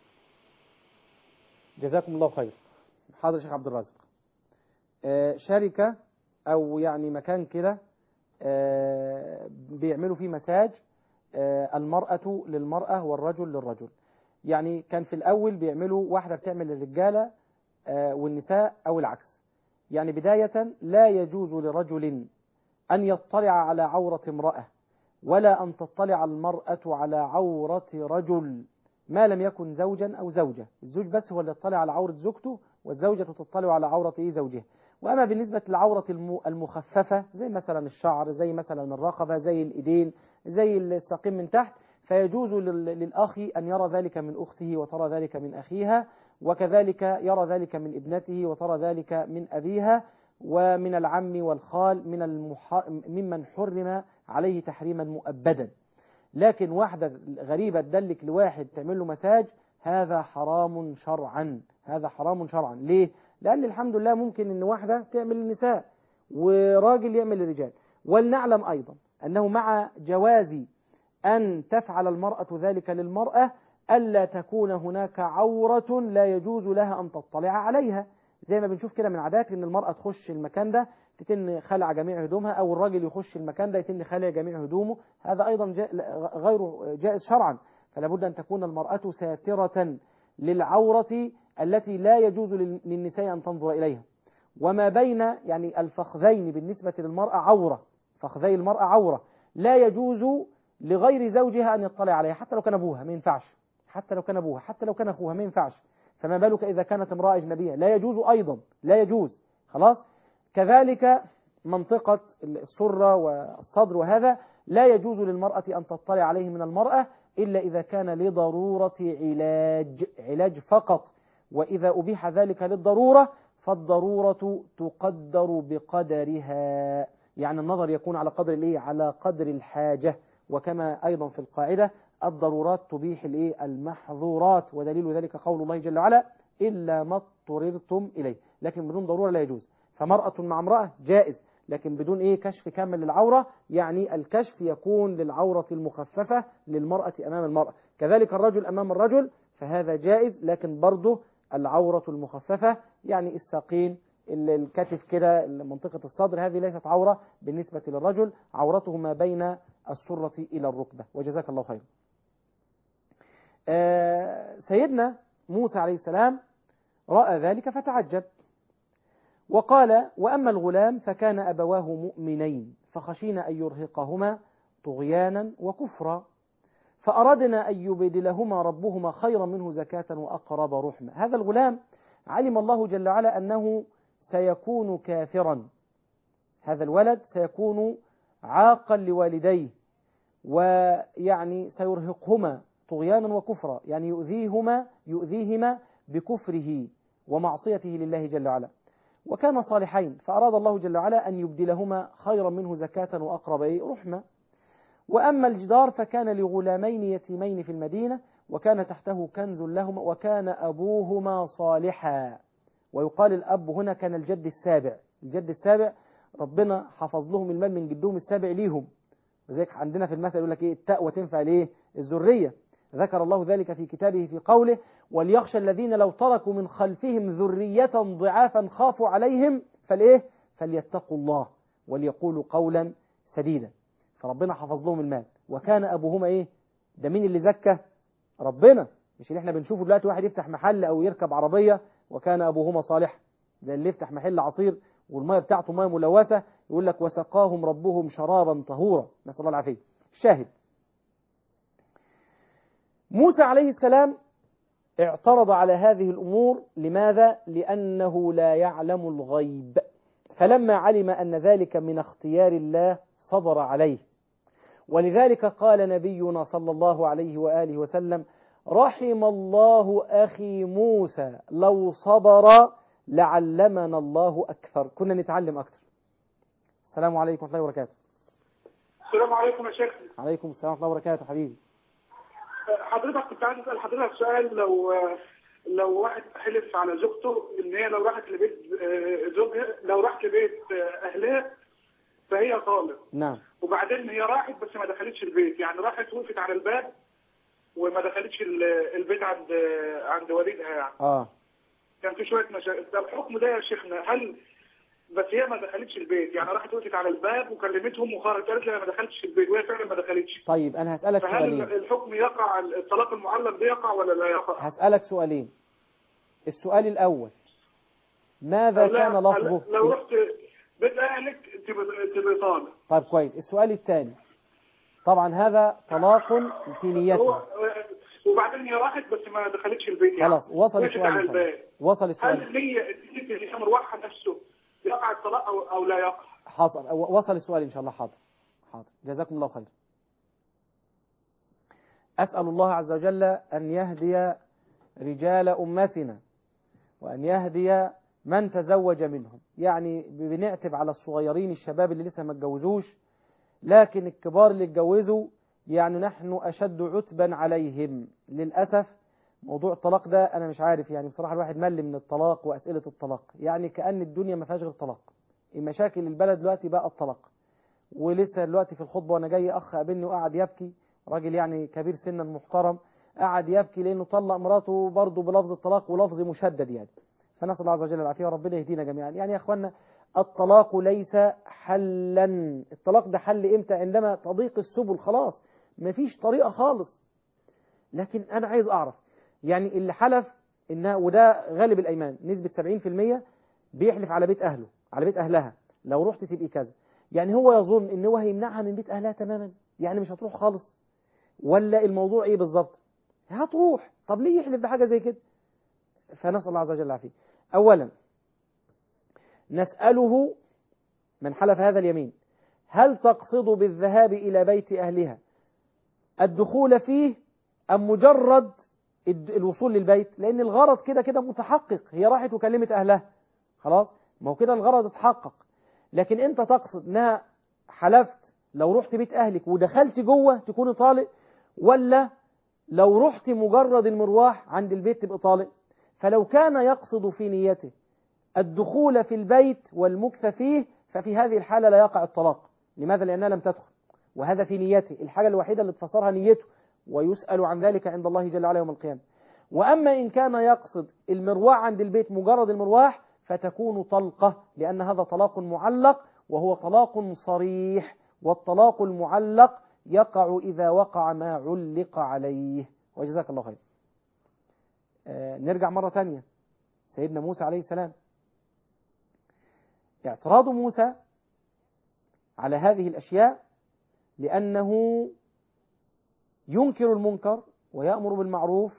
جزاكم الله خير. حاضر شيخ عبد الرازق. آه شركة أو يعني مكان كده آه بيعملوا فيه مساج، آه المرأة للمرأة والرجل للرجل. يعني كان في الأول بيعملوا واحدة بتعمل للرجالة آه والنساء أو العكس. يعني بداية لا يجوز لرجل أن يطلع على عورة امرأة، ولا أن تطلع المرأة على عورة رجل ما لم يكن زوجا أو زوجة. الزوج بس هو اللي يطلع على عورة زوجته، والزوجة تطلع على عورة زوجها. وأما بالنسبة للعورة المخففة زي مثلا الشعر، زي مثلا الرقبة، زي الإيدين، زي الساقين من تحت، فيجوز للأخ أن يرى ذلك من أخته وترى ذلك من أخيها، وكذلك يرى ذلك من ابنته وترى ذلك من أبيها، ومن العم والخال من المح... ممن حرم عليه تحريما مؤبدا. لكن واحدة غريبة تدلك لواحد تعمل له مساج، هذا حرام شرعا، هذا حرام شرعا. ليه؟ لأن الحمد لله ممكن أن واحدة تعمل للنساء وراجل يعمل للرجال. ولنعلم أيضا أنه مع جواز أن تفعل المرأة ذلك للمرأة ألا تكون هناك عورة لا يجوز لها أن تطلع عليها، زي ما بنشوف كده من عادات أن المرأة تخش المكان ده تتن خلع جميع هدومها، أو الراجل يخش المكان ده يتن خلع جميع هدومه، هذا أيضا جا... غير جائز شرعا. فلا بد أن تكون المرأة ساترة للعورة التي لا يجوز للنساء أن تنظر إليها. وما بين يعني الفخذين بالنسبة للمرأة عورة، فخذي المرأة عورة، لا يجوز لغير زوجها أن يطلع عليها، حتى لو كان أبوها ما ينفعش، حتى لو كان أبوها، حتى لو كان أخوها ما ينفعش، فما بالك إذا كانت امرأة أجنبية، لا يجوز أيضا، لا يجوز. خلاص. كذلك منطقة السرة والصدر وهذا لا يجوز للمرأة أن تطلع عليه من المرأة إلا إذا كان لضرورة علاج، علاج فقط. وإذا أبيح ذلك للضرورة فالضرورة تقدر بقدرها، يعني النظر يكون على قدر الإيه؟ على قدر الحاجة. وكما أيضا في القاعدة الضرورات تبيح الإيه؟ المحظورات، ودليل ذلك قول الله جل وعلا إلا ما اضطررتم إليه، لكن بدون ضرورة لا يجوز. فمرأة مع امرأة جائز، لكن بدون إيه؟ كشف كامل للعورة، يعني الكشف يكون للعورة المخففة للمرأة أمام المرأة. كذلك الرجل أمام الرجل فهذا جائز، لكن برضه العورة المخففة يعني الساقين، الكتف كده، منطقة الصدر، هذه ليست عورة بالنسبة للرجل، عورته ما بين السرة إلى الركبة. وجزاك الله خير. آه سيدنا موسى عليه السلام رأى ذلك فتعجب وقال وأما الغلام فكان أبواه مؤمنين فخشينا أن يرهقهما طغيانا وكفرا فأردنا أن يبدلهما ربهما خيرا منه زكاة وأقرب رحمة. هذا الغلام علم الله جل وعلا أنه سيكون كافرا، هذا الولد سيكون عاقا لوالديه، ويعني سيرهقهما طغيانا وكفرا، يعني يؤذيهما يؤذيهما بكفره ومعصيته لله جل وعلا، وكان صالحين، فأراد الله جل وعلا أن يبدلهما خيرا منه زكاة وأقرب رحمة. وأما الجدار فكان لغلامين يتيمين في المدينة وكان تحته كنز لهما وكان أبوهما صالحا. ويقال الأب هنا كان الجد السابع، الجد السابع ربنا حفظ لهم المال من جدهم السابع ليهم، وذلك عندنا في المثل يقول لك إيه؟ التقوى تنفع ليه؟ الذرية. ذكر الله ذلك في كتابه في قوله وليخشى الذين لو تركوا من خلفهم ذرية ضعافا خافوا عليهم فالإيه؟ فليتقوا الله وليقولوا قولا سديدا. فربنا حفظ لهم المال. وكان أبوهما إيه؟ ده مين اللي زكى؟ ربنا، مش اللي احنا بنشوفه دلوقتي واحد يفتح محل أو يركب عربية وكان أبوهما صالح، ده اللي يفتح محل عصير والمية بتاعته مية ملوثة يقول لك وسقاهم ربهم شرابا طهورا، نسأل الله العافية. الشاهد موسى عليه السلام اعترض على هذه الأمور، لماذا؟ لأنه لا يعلم الغيب، فلما علم أن ذلك من اختيار الله صبر عليه. ولذلك قال نبينا صلى الله عليه وآله وسلم رحم الله أخي موسى لو صبر لعلمنا الله أكثر، كنا نتعلم أكثر. السلام عليكم ورحمة الله وبركاته. السلام عليكم يا شيخ. عليكم السلام ورحمة الله وبركاته حبيبي. حضرتك كنت عايز اسال حضرتك سؤال، لو لو واحد حلف على زوجته ان هي لو راحت لبيت زوجها، لو راحت لبيت اهلها فهي طالق. نعم. وبعدين هي راحت بس ما دخلتش البيت، يعني راحت وقفت على الباب وما دخلتش البيت عند عند والدها يعني. اه. كان في شويه مشاكل. طب الحكم ده يا شيخنا، هل بس هي ما دخلتش البيت، يعني راحت وقفت على الباب وكلمتهم وخرجت قالت لها ما دخلتش البيت وهي فعلا ما دخلتش. طيب انا هسألك سؤالين. فهل الحكم يقع، الطلاق المعلق ده يقع ولا لا يقع؟ هسألك سؤالين. السؤال الأول ماذا كان لفظه؟ لو رحت بيت أهلك تبقى طالق. طيب كويس. السؤال الثاني طبعا هذا طلاق في نيته، وبعدين هي راحت بس ما دخلتش البيت يعني. خلاص وصل السؤال. وصل السؤال. هل هي اللي امر واحد نفسه يقع الطلاق او او لا يقع؟ حاضر وصل السؤال ان شاء الله. حاضر حاضر جزاكم الله خير. أسأل الله عز وجل أن يهدي رجال أمتنا وأن يهدي من تزوج منهم، يعني بنعتب على الصغيرين الشباب اللي لسه ما اتجوزوش، لكن الكبار اللي اتجوزوا يعني نحن أشد عتبا عليهم للأسف. موضوع الطلاق ده أنا مش عارف، يعني بصراحة الواحد مل من الطلاق وأسئلة الطلاق، يعني كأن الدنيا ما فيهاش غير طلاق. المشاكل البلد دلوقتي بقى الطلاق. ولسه دلوقتي في الخطبة وأنا جاي أخ قابلني وقعد يبكي، راجل يعني كبير سنا محترم، قعد يبكي لأنه طلق مراته برضه بلفظ الطلاق ولفظ مشدد يعني. فنسأل الله عز وجل العافية وربنا يهدينا جميعا. يعني يا أخوانا الطلاق ليس حلا، الطلاق ده حل إمتى؟ عندما تضيق السبل، خلاص مفيش طريقة خالص. لكن أنا عايز أعرف يعني اللي حلف إنها، وده غالب الأيمان نسبة سبعين في المية، بيحلف على بيت أهله، على بيت أهلها، لو رحت تبقي كذا، يعني هو يظن إن هو هيمنعها من بيت أهلها تماما، يعني مش هتروح خالص، ولا الموضوع إيه بالظبط؟ هتروح. طب ليه يحلف بحاجة زي كده؟ فنسأل الله عز وجل العافية. أولا نسأله من حلف هذا اليمين، هل تقصد بالذهاب إلى بيت أهلها الدخول فيه أم مجرد الوصول للبيت؟ لأن الغرض كده كده متحقق، هي راحت وكلمت أهلها خلاص، ما هو كده الغرض اتحقق. لكن أنت تقصد أنها حلفت لو رحت بيت أهلك ودخلت جوه تكون طالق، ولا لو رحت مجرد المرواح عند البيت تبقى طالق؟ فلو كان يقصد في نيته الدخول في البيت والمكث فيه، ففي هذه الحالة لا يقع الطلاق. لماذا؟ لأنها لم تدخل، وهذا في نيته، الحاجة الوحيدة اللي تفسرها نيته، ويسأل عن ذلك عند الله جل وعلا يوم القيامة. وأما إن كان يقصد المرواح عند البيت مجرد المرواح فتكون طلقة، لأن هذا طلاق معلق وهو طلاق صريح، والطلاق المعلق يقع إذا وقع ما علق عليه. وجزاك الله خير. آه نرجع مرة ثانية سيدنا موسى عليه السلام. اعتراض موسى على هذه الأشياء لأنه ينكر المنكر ويأمر بالمعروف،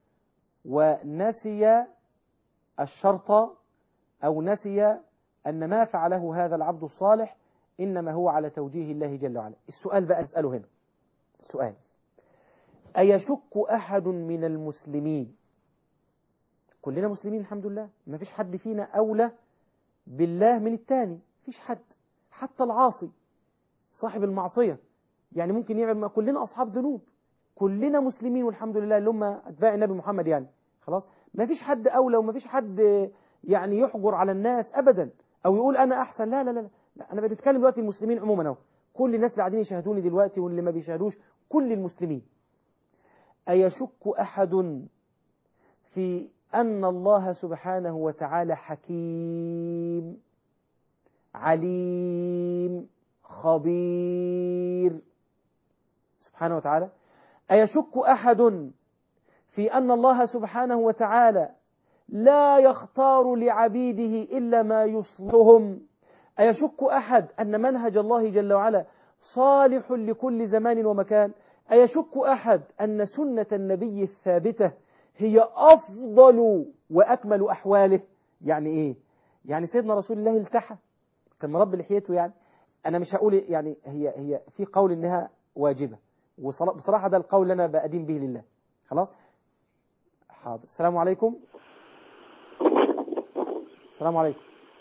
ونسي الشرط أو نسي أن ما فعله هذا العبد الصالح إنما هو على توجيه الله جل وعلا. السؤال بقى أسأله هنا، السؤال: أيشك أحد من المسلمين، كلنا مسلمين الحمد لله، ما فيش حد فينا أولى بالله من التاني، فيش حد، حتى العاصي صاحب المعصية يعني ممكن يعمل، كلنا أصحاب ذنوب، كلنا مسلمين والحمد لله اللي هم أتباع النبي محمد يعني خلاص، ما فيش حد أولى وما فيش حد يعني يحجر على الناس أبدا أو يقول أنا أحسن، لا لا لا, لا. أنا بتكلم دلوقتي المسلمين عموما أهو، كل الناس اللي قاعدين يشاهدوني دلوقتي واللي ما بيشاهدوش، كل المسلمين. أيشك أحد في أن الله سبحانه وتعالى حكيم عليم خبير سبحانه وتعالى؟ أيشك أحد في أن الله سبحانه وتعالى لا يختار لعبيده إلا ما يصلحهم؟ أيشك أحد أن منهج الله جل وعلا صالح لكل زمان ومكان؟ أيشك أحد أن سنة النبي الثابتة هي أفضل وأكمل أحواله؟ يعني إيه؟ يعني سيدنا رسول الله التحى، كان مربي لحيته، يعني أنا مش هقول يعني هي هي في قول إنها واجبة، وبصراحة ده القول اللي أنا بأدين به لله خلاص. حاضر. السلام عليكم. السلام عليكم.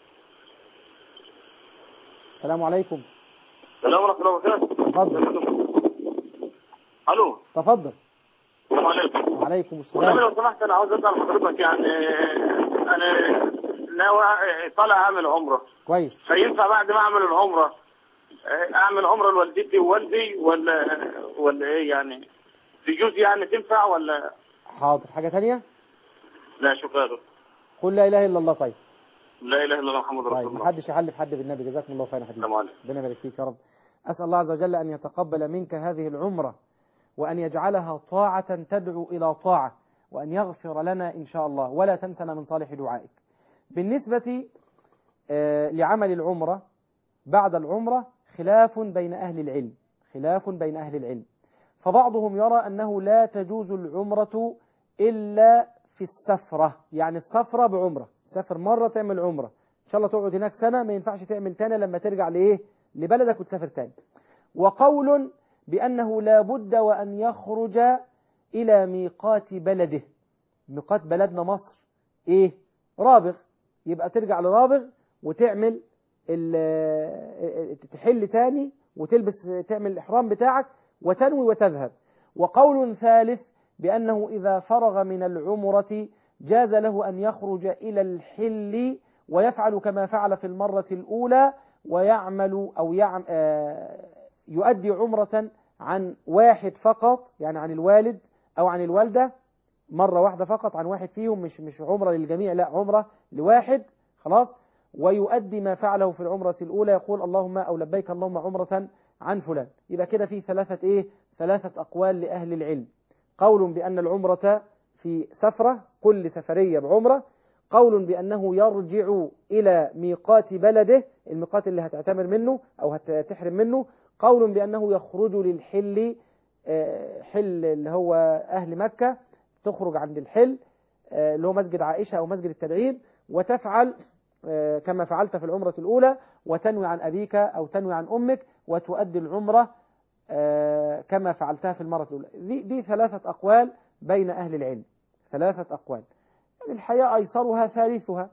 السلام عليكم. السلام ورحمة الله وبركاته. تفضل. الو. تفضل. السلام عليكم. وعليكم السلام. والله لو سمحت انا عاوز اسال حضرتك، يعني انا ناوي طالع اعمل عمره كويس. فينفع بعد ما اعمل العمره اعمل عمره لوالدتي ووالدي ولا ولا ايه يعني؟ تجوز يعني تنفع ولا؟ حاضر. حاجة ثانية؟ لا شكرا. قل لا إله إلا الله. طيب لا اله الا الله محمد رسول طيب الله. محدش يحلف حد بالنبي. جزاكم الله خيرا حبيبي. السلام عليكم. ربنا يبارك فيك يا رب. أسأل الله عز وجل أن يتقبل منك هذه العمرة، وأن يجعلها طاعة تدعو إلى طاعة، وأن يغفر لنا إن شاء الله، ولا تنسنا من صالح دعائك. بالنسبة لعمل العمرة بعد العمرة خلاف بين أهل العلم، خلاف بين أهل العلم فبعضهم يرى أنه لا تجوز العمرة إلا في السفرة، يعني السفرة بعمرة، سافر مرة تعمل عمرة إن شاء الله تقعد هناك سنة، ما ينفعش تعمل تاني لما ترجع لإيه لبلدك وتسافر تاني. وقول بأنه لا بد وأن يخرج إلى ميقات بلده، ميقات بلدنا مصر إيه؟ رابغ، يبقى ترجع لرابغ وتعمل تحل تاني وتلبس تعمل الإحرام بتاعك وتنوي وتذهب. وقول ثالث بأنه إذا فرغ من العمرة جاز له أن يخرج إلى الحل ويفعل كما فعل في المرة الأولى، ويعمل أو يعم يؤدي عمرة عن واحد فقط، يعني عن الوالد أو عن الوالدة مرة واحدة فقط، عن واحد فيهم، مش مش عمرة للجميع، لا عمرة لواحد خلاص، ويؤدي ما فعله في العمرة الأولى، يقول اللهم أو لبيك اللهم عمرة عن فلان. يبقى كده في ثلاثة إيه؟ ثلاثة أقوال لأهل العلم. قول بأن العمرة في سفرة، كل سفرية بعمرة. قول بأنه يرجع إلى ميقات بلده، الميقات اللي هتعتمر منه أو هتحرم منه. قول بأنه يخرج للحل، حل اللي هو أهل مكة، تخرج عند الحل اللي هو مسجد عائشة أو مسجد التبعيد، وتفعل كما فعلت في العمرة الأولى، وتنوي عن أبيك أو تنوي عن أمك، وتؤدي العمرة كما فعلتها في المرة الأولى. دي, دي ثلاثة أقوال بين أهل العلم، ثلاثة أقوال. الحقيقة أيسرها ثالثها،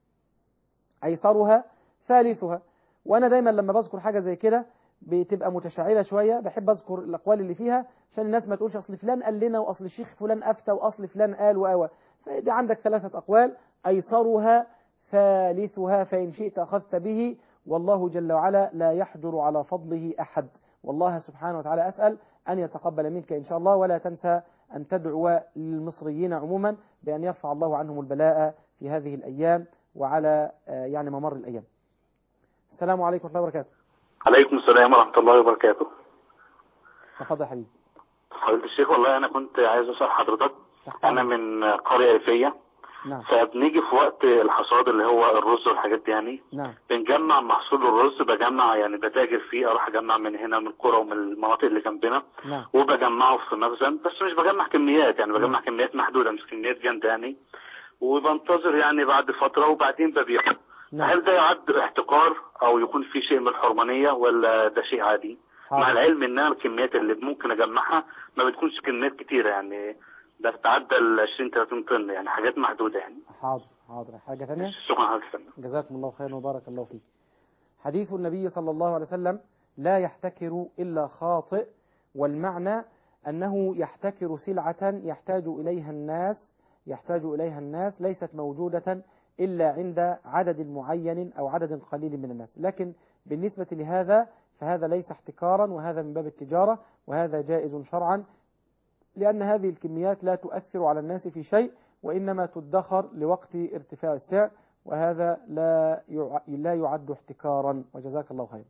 أيسرها ثالثها. وأنا دايما لما بذكر حاجة زي كده بتبقى متشعبة شوية، بحب أذكر الأقوال اللي فيها عشان الناس ما تقولش أصل فلان قال لنا وأصل الشيخ فلان أفتى وأصل فلان قال وأوى. فدي عندك ثلاثة أقوال، أيسرها ثالثها، فإن شئت أخذت به، والله جل وعلا لا يحجر على فضله أحد. والله سبحانه وتعالى أسأل أن يتقبل منك إن شاء الله، ولا تنسى أن تدعو للمصريين عموما بأن يرفع الله عنهم البلاء في هذه الأيام وعلى يعني ممر الأيام. السلام عليكم ورحمة الله وبركاته. عليكم السلام ورحمة الله وبركاته. تفضل يا حبيبي. فضيلة الشيخ، والله أنا كنت عايز أسأل حضرتك، أنا من قرية ريفية. نعم. فبنيجي في وقت الحصاد اللي هو الرز والحاجات دي يعني. نعم. بنجمع محصول الرز، بجمع يعني بتاجر فيه، اروح اجمع من هنا من القرى ومن المناطق اللي جنبنا. نعم. وبجمعه في مخزن، بس مش بجمع كميات يعني، بجمع كميات محدودة مش كميات جامدة يعني. وبنتظر يعني بعد فترة وبعدين ببيعه. نعم. هل ده يعد احتكار او يكون فيه شيء من الحرمانية ولا ده شيء عادي؟ حاضر. مع العلم ان انا الكميات اللي ممكن اجمعها ما بتكونش كميات كتيرة يعني، ده تتعدى ال عشرين ثلاثين طن يعني، حاجات محدودة يعني. حاضر حاضر. حاجة ثانية؟ شكرا حضرتك. جزاكم الله خيرا وبارك الله فيك. حديث النبي صلى الله عليه وسلم: لا يحتكر إلا خاطئ، والمعنى أنه يحتكر سلعة يحتاج إليها الناس يحتاج إليها الناس ليست موجودة إلا عند عدد معين أو عدد قليل من الناس. لكن بالنسبة لهذا فهذا ليس احتكارا، وهذا من باب التجارة، وهذا جائز شرعا، لأن هذه الكميات لا تؤثر على الناس في شيء، وإنما تدخر لوقت ارتفاع السعر، وهذا لا لا يعد احتكارا. وجزاك الله خير.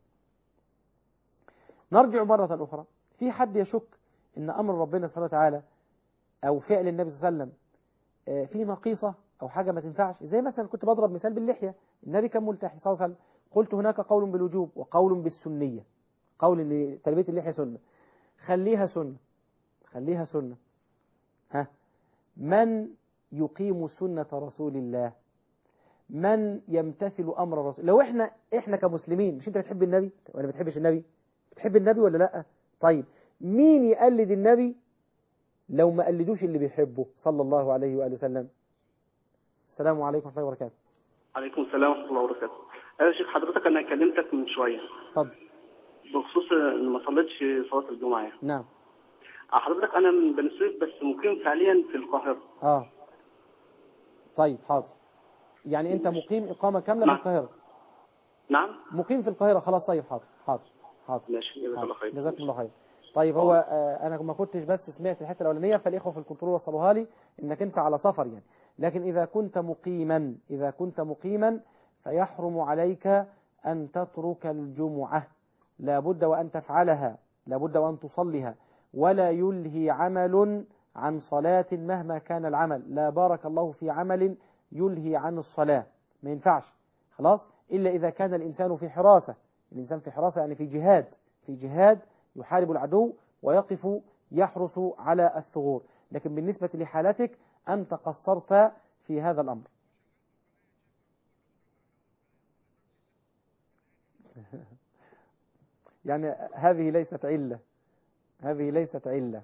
نرجع مرة أخرى، في حد يشك أن أمر ربنا سبحانه وتعالى أو فعل النبي صلى الله عليه وسلم في نقيصة أو حاجة ما تنفعش؟ زي مثلا كنت بضرب مثال باللحية، النبي كان ملتحي صلى الله عليه وسلم، قلت هناك قول بالوجوب وقول بالسنية. قول ان تربية اللحية سنة، خليها سنة، خليها سنة. ها، من يقيم سنة رسول الله؟ من يمتثل أمر الرسول؟ لو احنا احنا كمسلمين، مش انت بتحب النبي ولا بتحبش النبي؟ بتحب النبي ولا لا؟ طيب مين يقلد النبي لو ما قلدوش اللي بيحبه صلى الله عليه وآله وسلم؟ السلام عليكم ورحمة الله وبركاته. عليكم السلام ورحمة الله وبركاته. أنا شيخ حضرتك أنا كلمتك من شوية. اتفضل. بخصوص إن ما صليتش صلاة الجمعة. نعم. حضرتك أنا من بني سويف بس مقيم فعليا في القاهرة. اه طيب حاضر. يعني أنت مقيم إقامة كاملة نعم. في القاهرة؟ نعم. مقيم في القاهرة، خلاص. طيب حاضر حاضر حاضر. ماشي، جزاك الله خير. جزاكم الله خير. طيب هو آه أنا ما كنتش بس سمعت الحتة الأولانية، فالإخوة في الكنترول وصلوها لي إنك أنت على سفر يعني. لكن إذا كنت مقيما إذا كنت مقيما فيحرم عليك أن تترك الجمعة، لا بد وأن تفعلها، لا بد وأن تصليها، ولا يلهي عمل عن صلاة مهما كان العمل. لا بارك الله في عمل يلهي عن الصلاة، ما ينفعش خلاص، إلا إذا كان الإنسان في حراسة. الإنسان في حراسة يعني في جهاد، في جهاد يحارب العدو ويقف يحرس على الثغور. لكن بالنسبة لحالتك أنت قصرت في هذا الأمر. يعني هذه ليست علة، هذه ليست علة.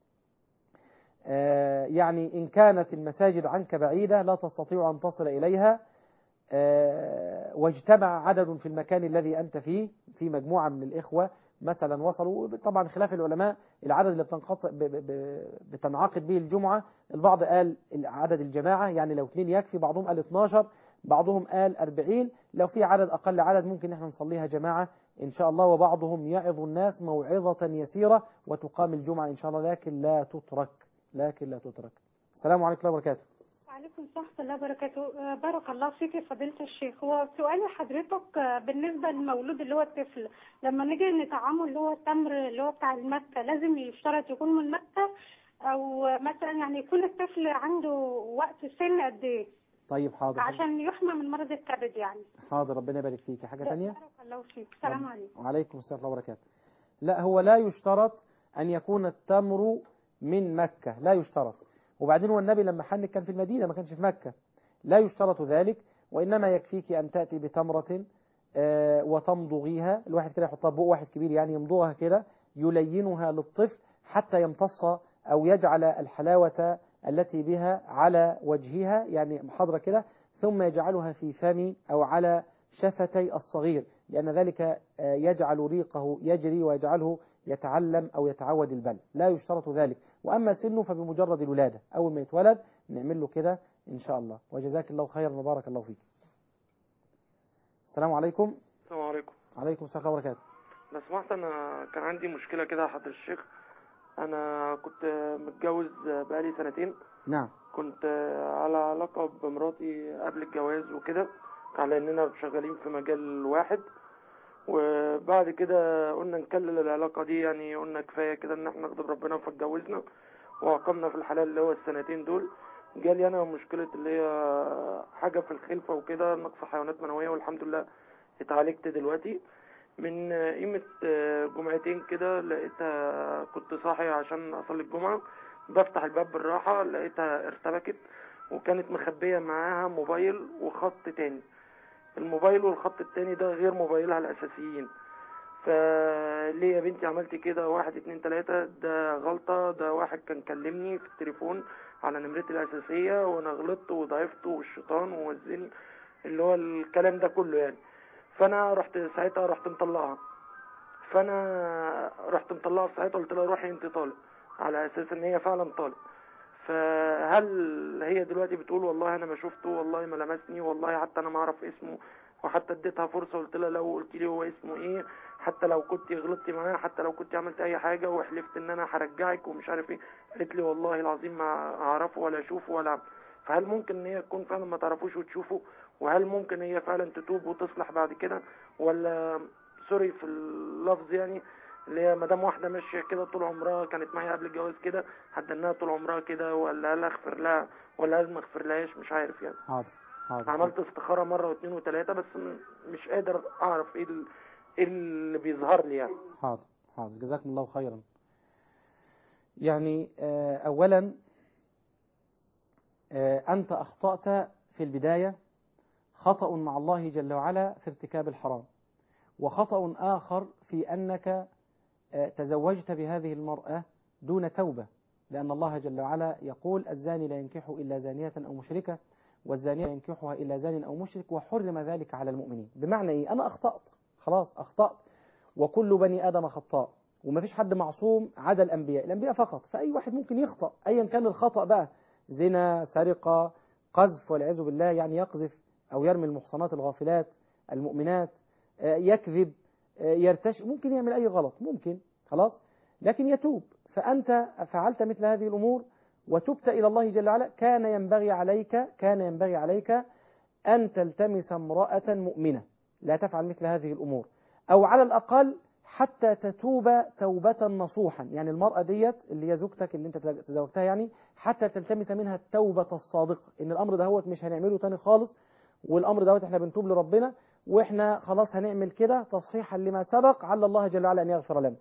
آه يعني إن كانت المساجد عنك بعيدة لا تستطيع أن تصل إليها، آه واجتمع عدد في المكان الذي أنت فيه، في مجموعة من الإخوة مثلا وصلوا، طبعا خلاف العلماء العدد اللي بتنقطع بتنعقد به الجمعة، البعض قال عدد الجماعة يعني لو اثنين يكفي، بعضهم قال اثناشر، بعضهم قال أربعين، لو في عدد أقل عدد ممكن نحن نصليها جماعة إن شاء الله. وبعضهم يعظ الناس موعظة يسيرة وتقام الجمعة إن شاء الله، لكن لا تترك لكن لا تترك. السلام عليكم ورحمة الله وبركاته. وعليكم السلام ورحمة الله وبركاته. بارك الله فيك فضيلة الشيخ. هو سؤالي حضرتك بالنسبة للمولود اللي هو الطفل، لما نيجي نطعمه اللي هو التمر اللي هو بتاع المكة، لازم يشترط يكون من مكة، أو مثلا يعني يكون الطفل عنده وقت سن قد إيه؟ طيب حاضر. عشان يحمى من مرض الكبد يعني. حاضر، ربنا يبارك فيك. حاجة تانية؟ بارك الله فيك. السلام عليكم. وعليكم السلام ورحمة الله وبركاته. لا، هو لا يشترط أن يكون التمر من مكة، لا يشترط. وبعدين هو النبي لما حنك كان في المدينة ما كانش في مكة، لا يشترط ذلك، وإنما يكفيك أن تأتي بتمرة آه وتمضغيها، الواحد كده يحطها بقى واحد كبير يعني يمضغها كده، يلينها للطفل حتى يمتص أو يجعل الحلاوة التي بها على وجهها، يعني حضرة كده، ثم يجعلها في فم أو على شفتي الصغير، لأن ذلك يجعل ريقه يجري ويجعله يتعلم أو يتعود البلع، لا يشترط ذلك. وأما سنه فبمجرد الولادة، أول ما يتولد نعمل له كده إن شاء الله. وجزاك الله خيرا وبارك الله فيك. السلام عليكم. السلام عليكم. عليكم السلام ورحمة الله وبركاته. لو سمحت، أنا كان عندي مشكلة كده يا حضرة الشيخ. أنا كنت متجوز بقالي سنتين. نعم. كنت على علاقة بمراتي قبل الجواز وكده، على إننا شغالين في مجال واحد، وبعد كده قلنا نكلل العلاقة دي، يعني قلنا كفاية كده إن احنا نغضب ربنا، فاتجوزنا وعقمنا في الحلال اللي هو السنتين دول. جالي أنا مشكلة اللي هي حاجة في الخلفة وكده، نقص حيوانات منوية، والحمد لله اتعالجت دلوقتي. من قيمة جمعتين كده لقيتها، كنت صاحي عشان أصلي الجمعة، بفتح الباب بالراحة لقيتها ارتبكت، وكانت مخبية معاها موبايل وخط تاني. الموبايل والخط التاني ده غير موبايلها الأساسيين. فليه يا بنتي عملتي كده؟ واحد اتنين تلاتة، ده غلطة، ده واحد كان كلمني في التليفون على نمرتي الأساسية وانا غلطت وضعفت والشيطان ووزني، اللي هو الكلام ده كله يعني. فانا رحت ساعتها رحت مطلقها فانا رحت مطلقها في ساعتها، قلت لها روحي انت طالق، على اساس ان هي فعلا طالق. فهل هي دلوقتي بتقول والله انا ما شفته، والله ما لمسني، والله حتى انا ما اعرف اسمه، وحتى اديتها فرصه قلت لها لو قلت لي هو اسمه ايه، حتى لو كنت غلطتي معاه، حتى لو كنت عملت اي حاجه وحلفت ان انا هرجعك ومش عارف ايه، قالت لي والله العظيم ما اعرفه ولا اشوفه ولا. فهل ممكن ان هي تكون فعلا ما تعرفوش وتشوفه؟ وهل ممكن هي فعلا تتوب وتصلح بعد كده؟ ولا سوري في اللفظ يعني، اللي هي مدام واحده ماشيه كده طول عمرها، كانت معايا قبل الجواز كده، هدناها طول عمرها كده، ولا هل اغفر لها ولا لازم اغفر لهاش؟ مش عارف يعني. حاضر حاضر. عملت استخاره مره واثنين وثلاثه، بس مش قادر اعرف ايه ايه اللي بيظهر لي يعني. حاضر حاضر، جزاكم الله خيرا. يعني اولا انت اخطأت في البداية خطأ مع الله جل وعلا في ارتكاب الحرام، وخطأ آخر في أنك تزوجت بهذه المرأة دون توبة، لأن الله جل وعلا يقول الزاني لا ينكح إلا زانية أو مشركة، والزانية لا ينكحها إلا زان أو مشرك، وحرم ذلك على المؤمنين. بمعنى إيه؟ أنا أخطأت، خلاص أخطأت، وكل بني آدم خطاء، وما فيش حد معصوم عدا الأنبياء، الأنبياء فقط، فأي واحد ممكن يخطأ أيا كان الخطأ بقى، زنا، سرقة، قذف والعياذ بالله، يعني يقذف أو يرمي المحصنات الغافلات المؤمنات، يكذب، يرتش، ممكن يعمل أي غلط، ممكن، خلاص، لكن يتوب. فأنت فعلت مثل هذه الأمور وتبت إلى الله جل وعلا، كان ينبغي عليك كان ينبغي عليك أن تلتمس امرأة مؤمنة لا تفعل مثل هذه الأمور، أو على الأقل حتى تتوب توبة نصوحا، يعني المرأة ديت اللي هي زوجتك اللي انت تزوجتها، يعني حتى تلتمس منها التوبة الصادقة، ان الأمر دهوت مش هنعمله تاني خالص، والأمر دهوت احنا بنتوب لربنا، واحنا خلاص هنعمل كده تصحيحا لما سبق، على الله جل وعلا أن يغفر لنا.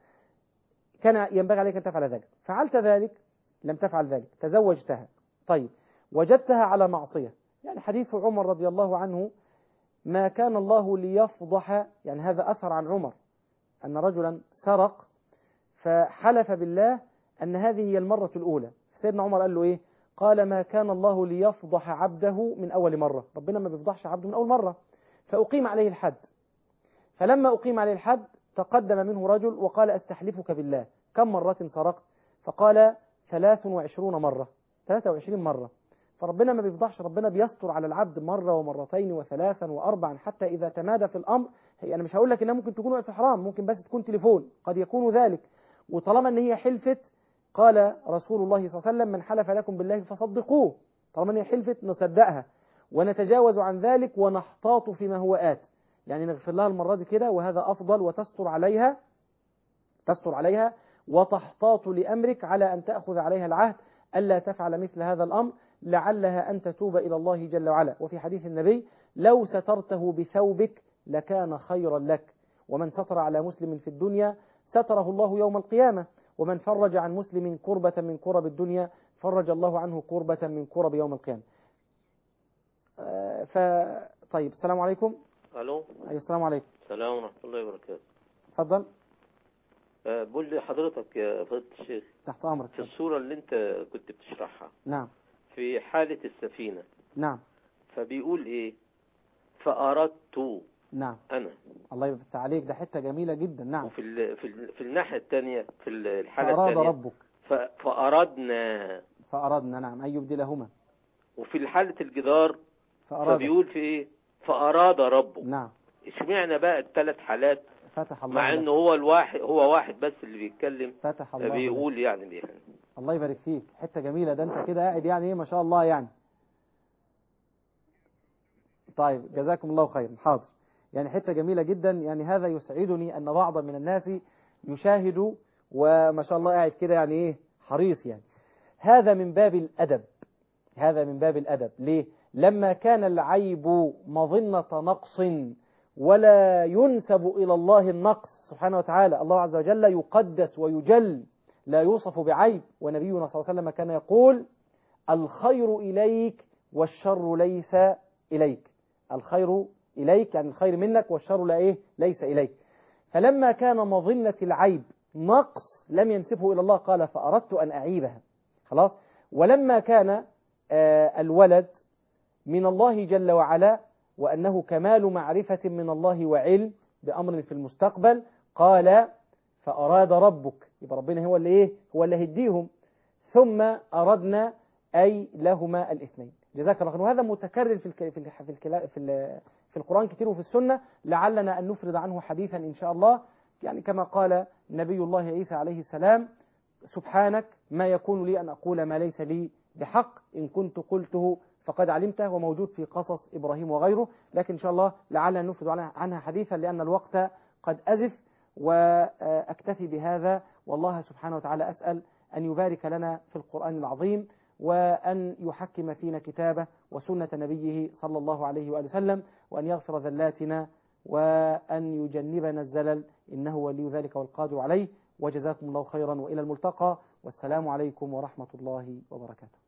كان ينبغي عليك أن تفعل ذلك، فعلت ذلك، لم تفعل ذلك، تزوجتها، طيب وجدتها على معصية، يعني حديث عمر رضي الله عنه، ما كان الله ليفضح، يعني هذا أثر عن عمر أن رجلا سرق فحلف بالله أن هذه هي المرة الأولى، سيدنا عمر قال له إيه؟ قال ما كان الله ليفضح عبده من أول مرة، ربنا ما بيفضحش عبده من أول مرة. فأقيم عليه الحد، فلما أقيم عليه الحد تقدم منه رجل وقال أستحلفك بالله كم مرة سرقت؟ فقال ثلاث وعشرون مرة، ثلاثة وعشرين مرة. فربنا ما بيفضحش، ربنا بيستر على العبد مرة ومرتين وثلاثا وأربعا، حتى إذا تمادى في الأمر. هي أنا مش هقول لك إنها ممكن تكون وقت في حرام، ممكن بس تكون تليفون، قد يكون ذلك، وطالما إن هي حلفت، قال رسول الله صلى الله عليه وسلم من حلف لكم بالله فصدقوه، طالما إن هي حلفت نصدقها ونتجاوز عن ذلك ونحتاط فيما هو آت، يعني نغفر لها المرة دي كده، وهذا أفضل، وتستر عليها تستر عليها وتحتاط لأمرك على أن تأخذ عليها العهد ألا تفعل مثل هذا الأمر، لعلها أن تتوب إلى الله جل وعلا. وفي حديث النبي لو سترته بثوبك لكان خيرا لك، ومن ستر على مسلم في الدنيا ستره الله يوم القيامة، ومن فرج عن مسلم كربة من كرب الدنيا فرج الله عنه كربة من كرب يوم القيامة. آه ف طيب السلام عليكم. الو. أيوة السلام عليكم. السلام ورحمة الله وبركاته. اتفضل. أه بقول لحضرتك يا فضيلة الشيخ، تحت أمرك. في الصورة اللي أنت كنت بتشرحها، نعم، في حالة السفينة، نعم، فبيقول إيه؟ فأردت. نعم، أنا. الله يفتح عليك، ده حتة جميلة جدا. نعم. وفي ال في ال في الناحية الثانية، في الحالة فأراد الثانية ربك. فأردنا. فأردنا، نعم، أن يبدلهما. وفي حالة الجدار فأراد. فبيقول في إيه؟ فأراد ربك. نعم. اشمعنى بقى الثلاث حالات؟ فتح الله مع لك. انه هو الواحد، هو واحد بس اللي بيتكلم، فتح الله بيقول لك. يعني بيه. الله يبارك فيك، حتة جميلة، ده انت كده قاعد يعني ايه ما شاء الله يعني. طيب جزاكم الله خيرا. حاضر. يعني حتة جميلة جدا، يعني هذا يسعدني ان بعض من الناس يشاهد وما شاء الله قاعد كده يعني ايه حريص يعني. هذا من باب الأدب، هذا من باب الأدب. ليه؟ لما كان العيب مظنة نقص ولا ينسب إلى الله النقص سبحانه وتعالى، الله عز وجل يقدس ويجل لا يوصف بعيب، ونبينا صلى الله عليه وسلم كان يقول الخير إليك والشر ليس إليك. الخير إليك يعني الخير منك، والشر لا إيه ليس إليك. فلما كان مظنة العيب نقص لم ينسبه إلى الله، قال فأردت أن أعيبها. خلاص. ولما كان آه الولد من الله جل وعلا، وأنه كمال معرفة من الله وعلم بأمر في المستقبل، قال فأراد ربك، يبقى ربنا هو اللي إيه هو اللي هديهم، ثم أردنا أي لهما الاثنين. جزاك الله خير. وهذا متكرر في الك... في ال... في, الكلا... في, ال... في القرآن كتير وفي السنة، لعلنا أن نفرد عنه حديثا إن شاء الله. يعني كما قال نبي الله عيسى عليه السلام سبحانك ما يكون لي أن أقول ما ليس لي بحق، إن كنت قلته فقد علمته، وموجود في قصص إبراهيم وغيره. لكن إن شاء الله لعلنا نفرد عنها حديثا لأن الوقت قد أزف، وأكتفي بهذا. والله سبحانه وتعالى أسأل أن يبارك لنا في القرآن العظيم، وأن يحكم فينا كتابه وسنة نبيه صلى الله عليه وآله وسلم، وأن يغفر ذلاتنا، وأن يجنبنا الزلل، إنه ولي ذلك والقادر عليه. وجزاكم الله خيرا، وإلى الملتقى، والسلام عليكم ورحمة الله وبركاته.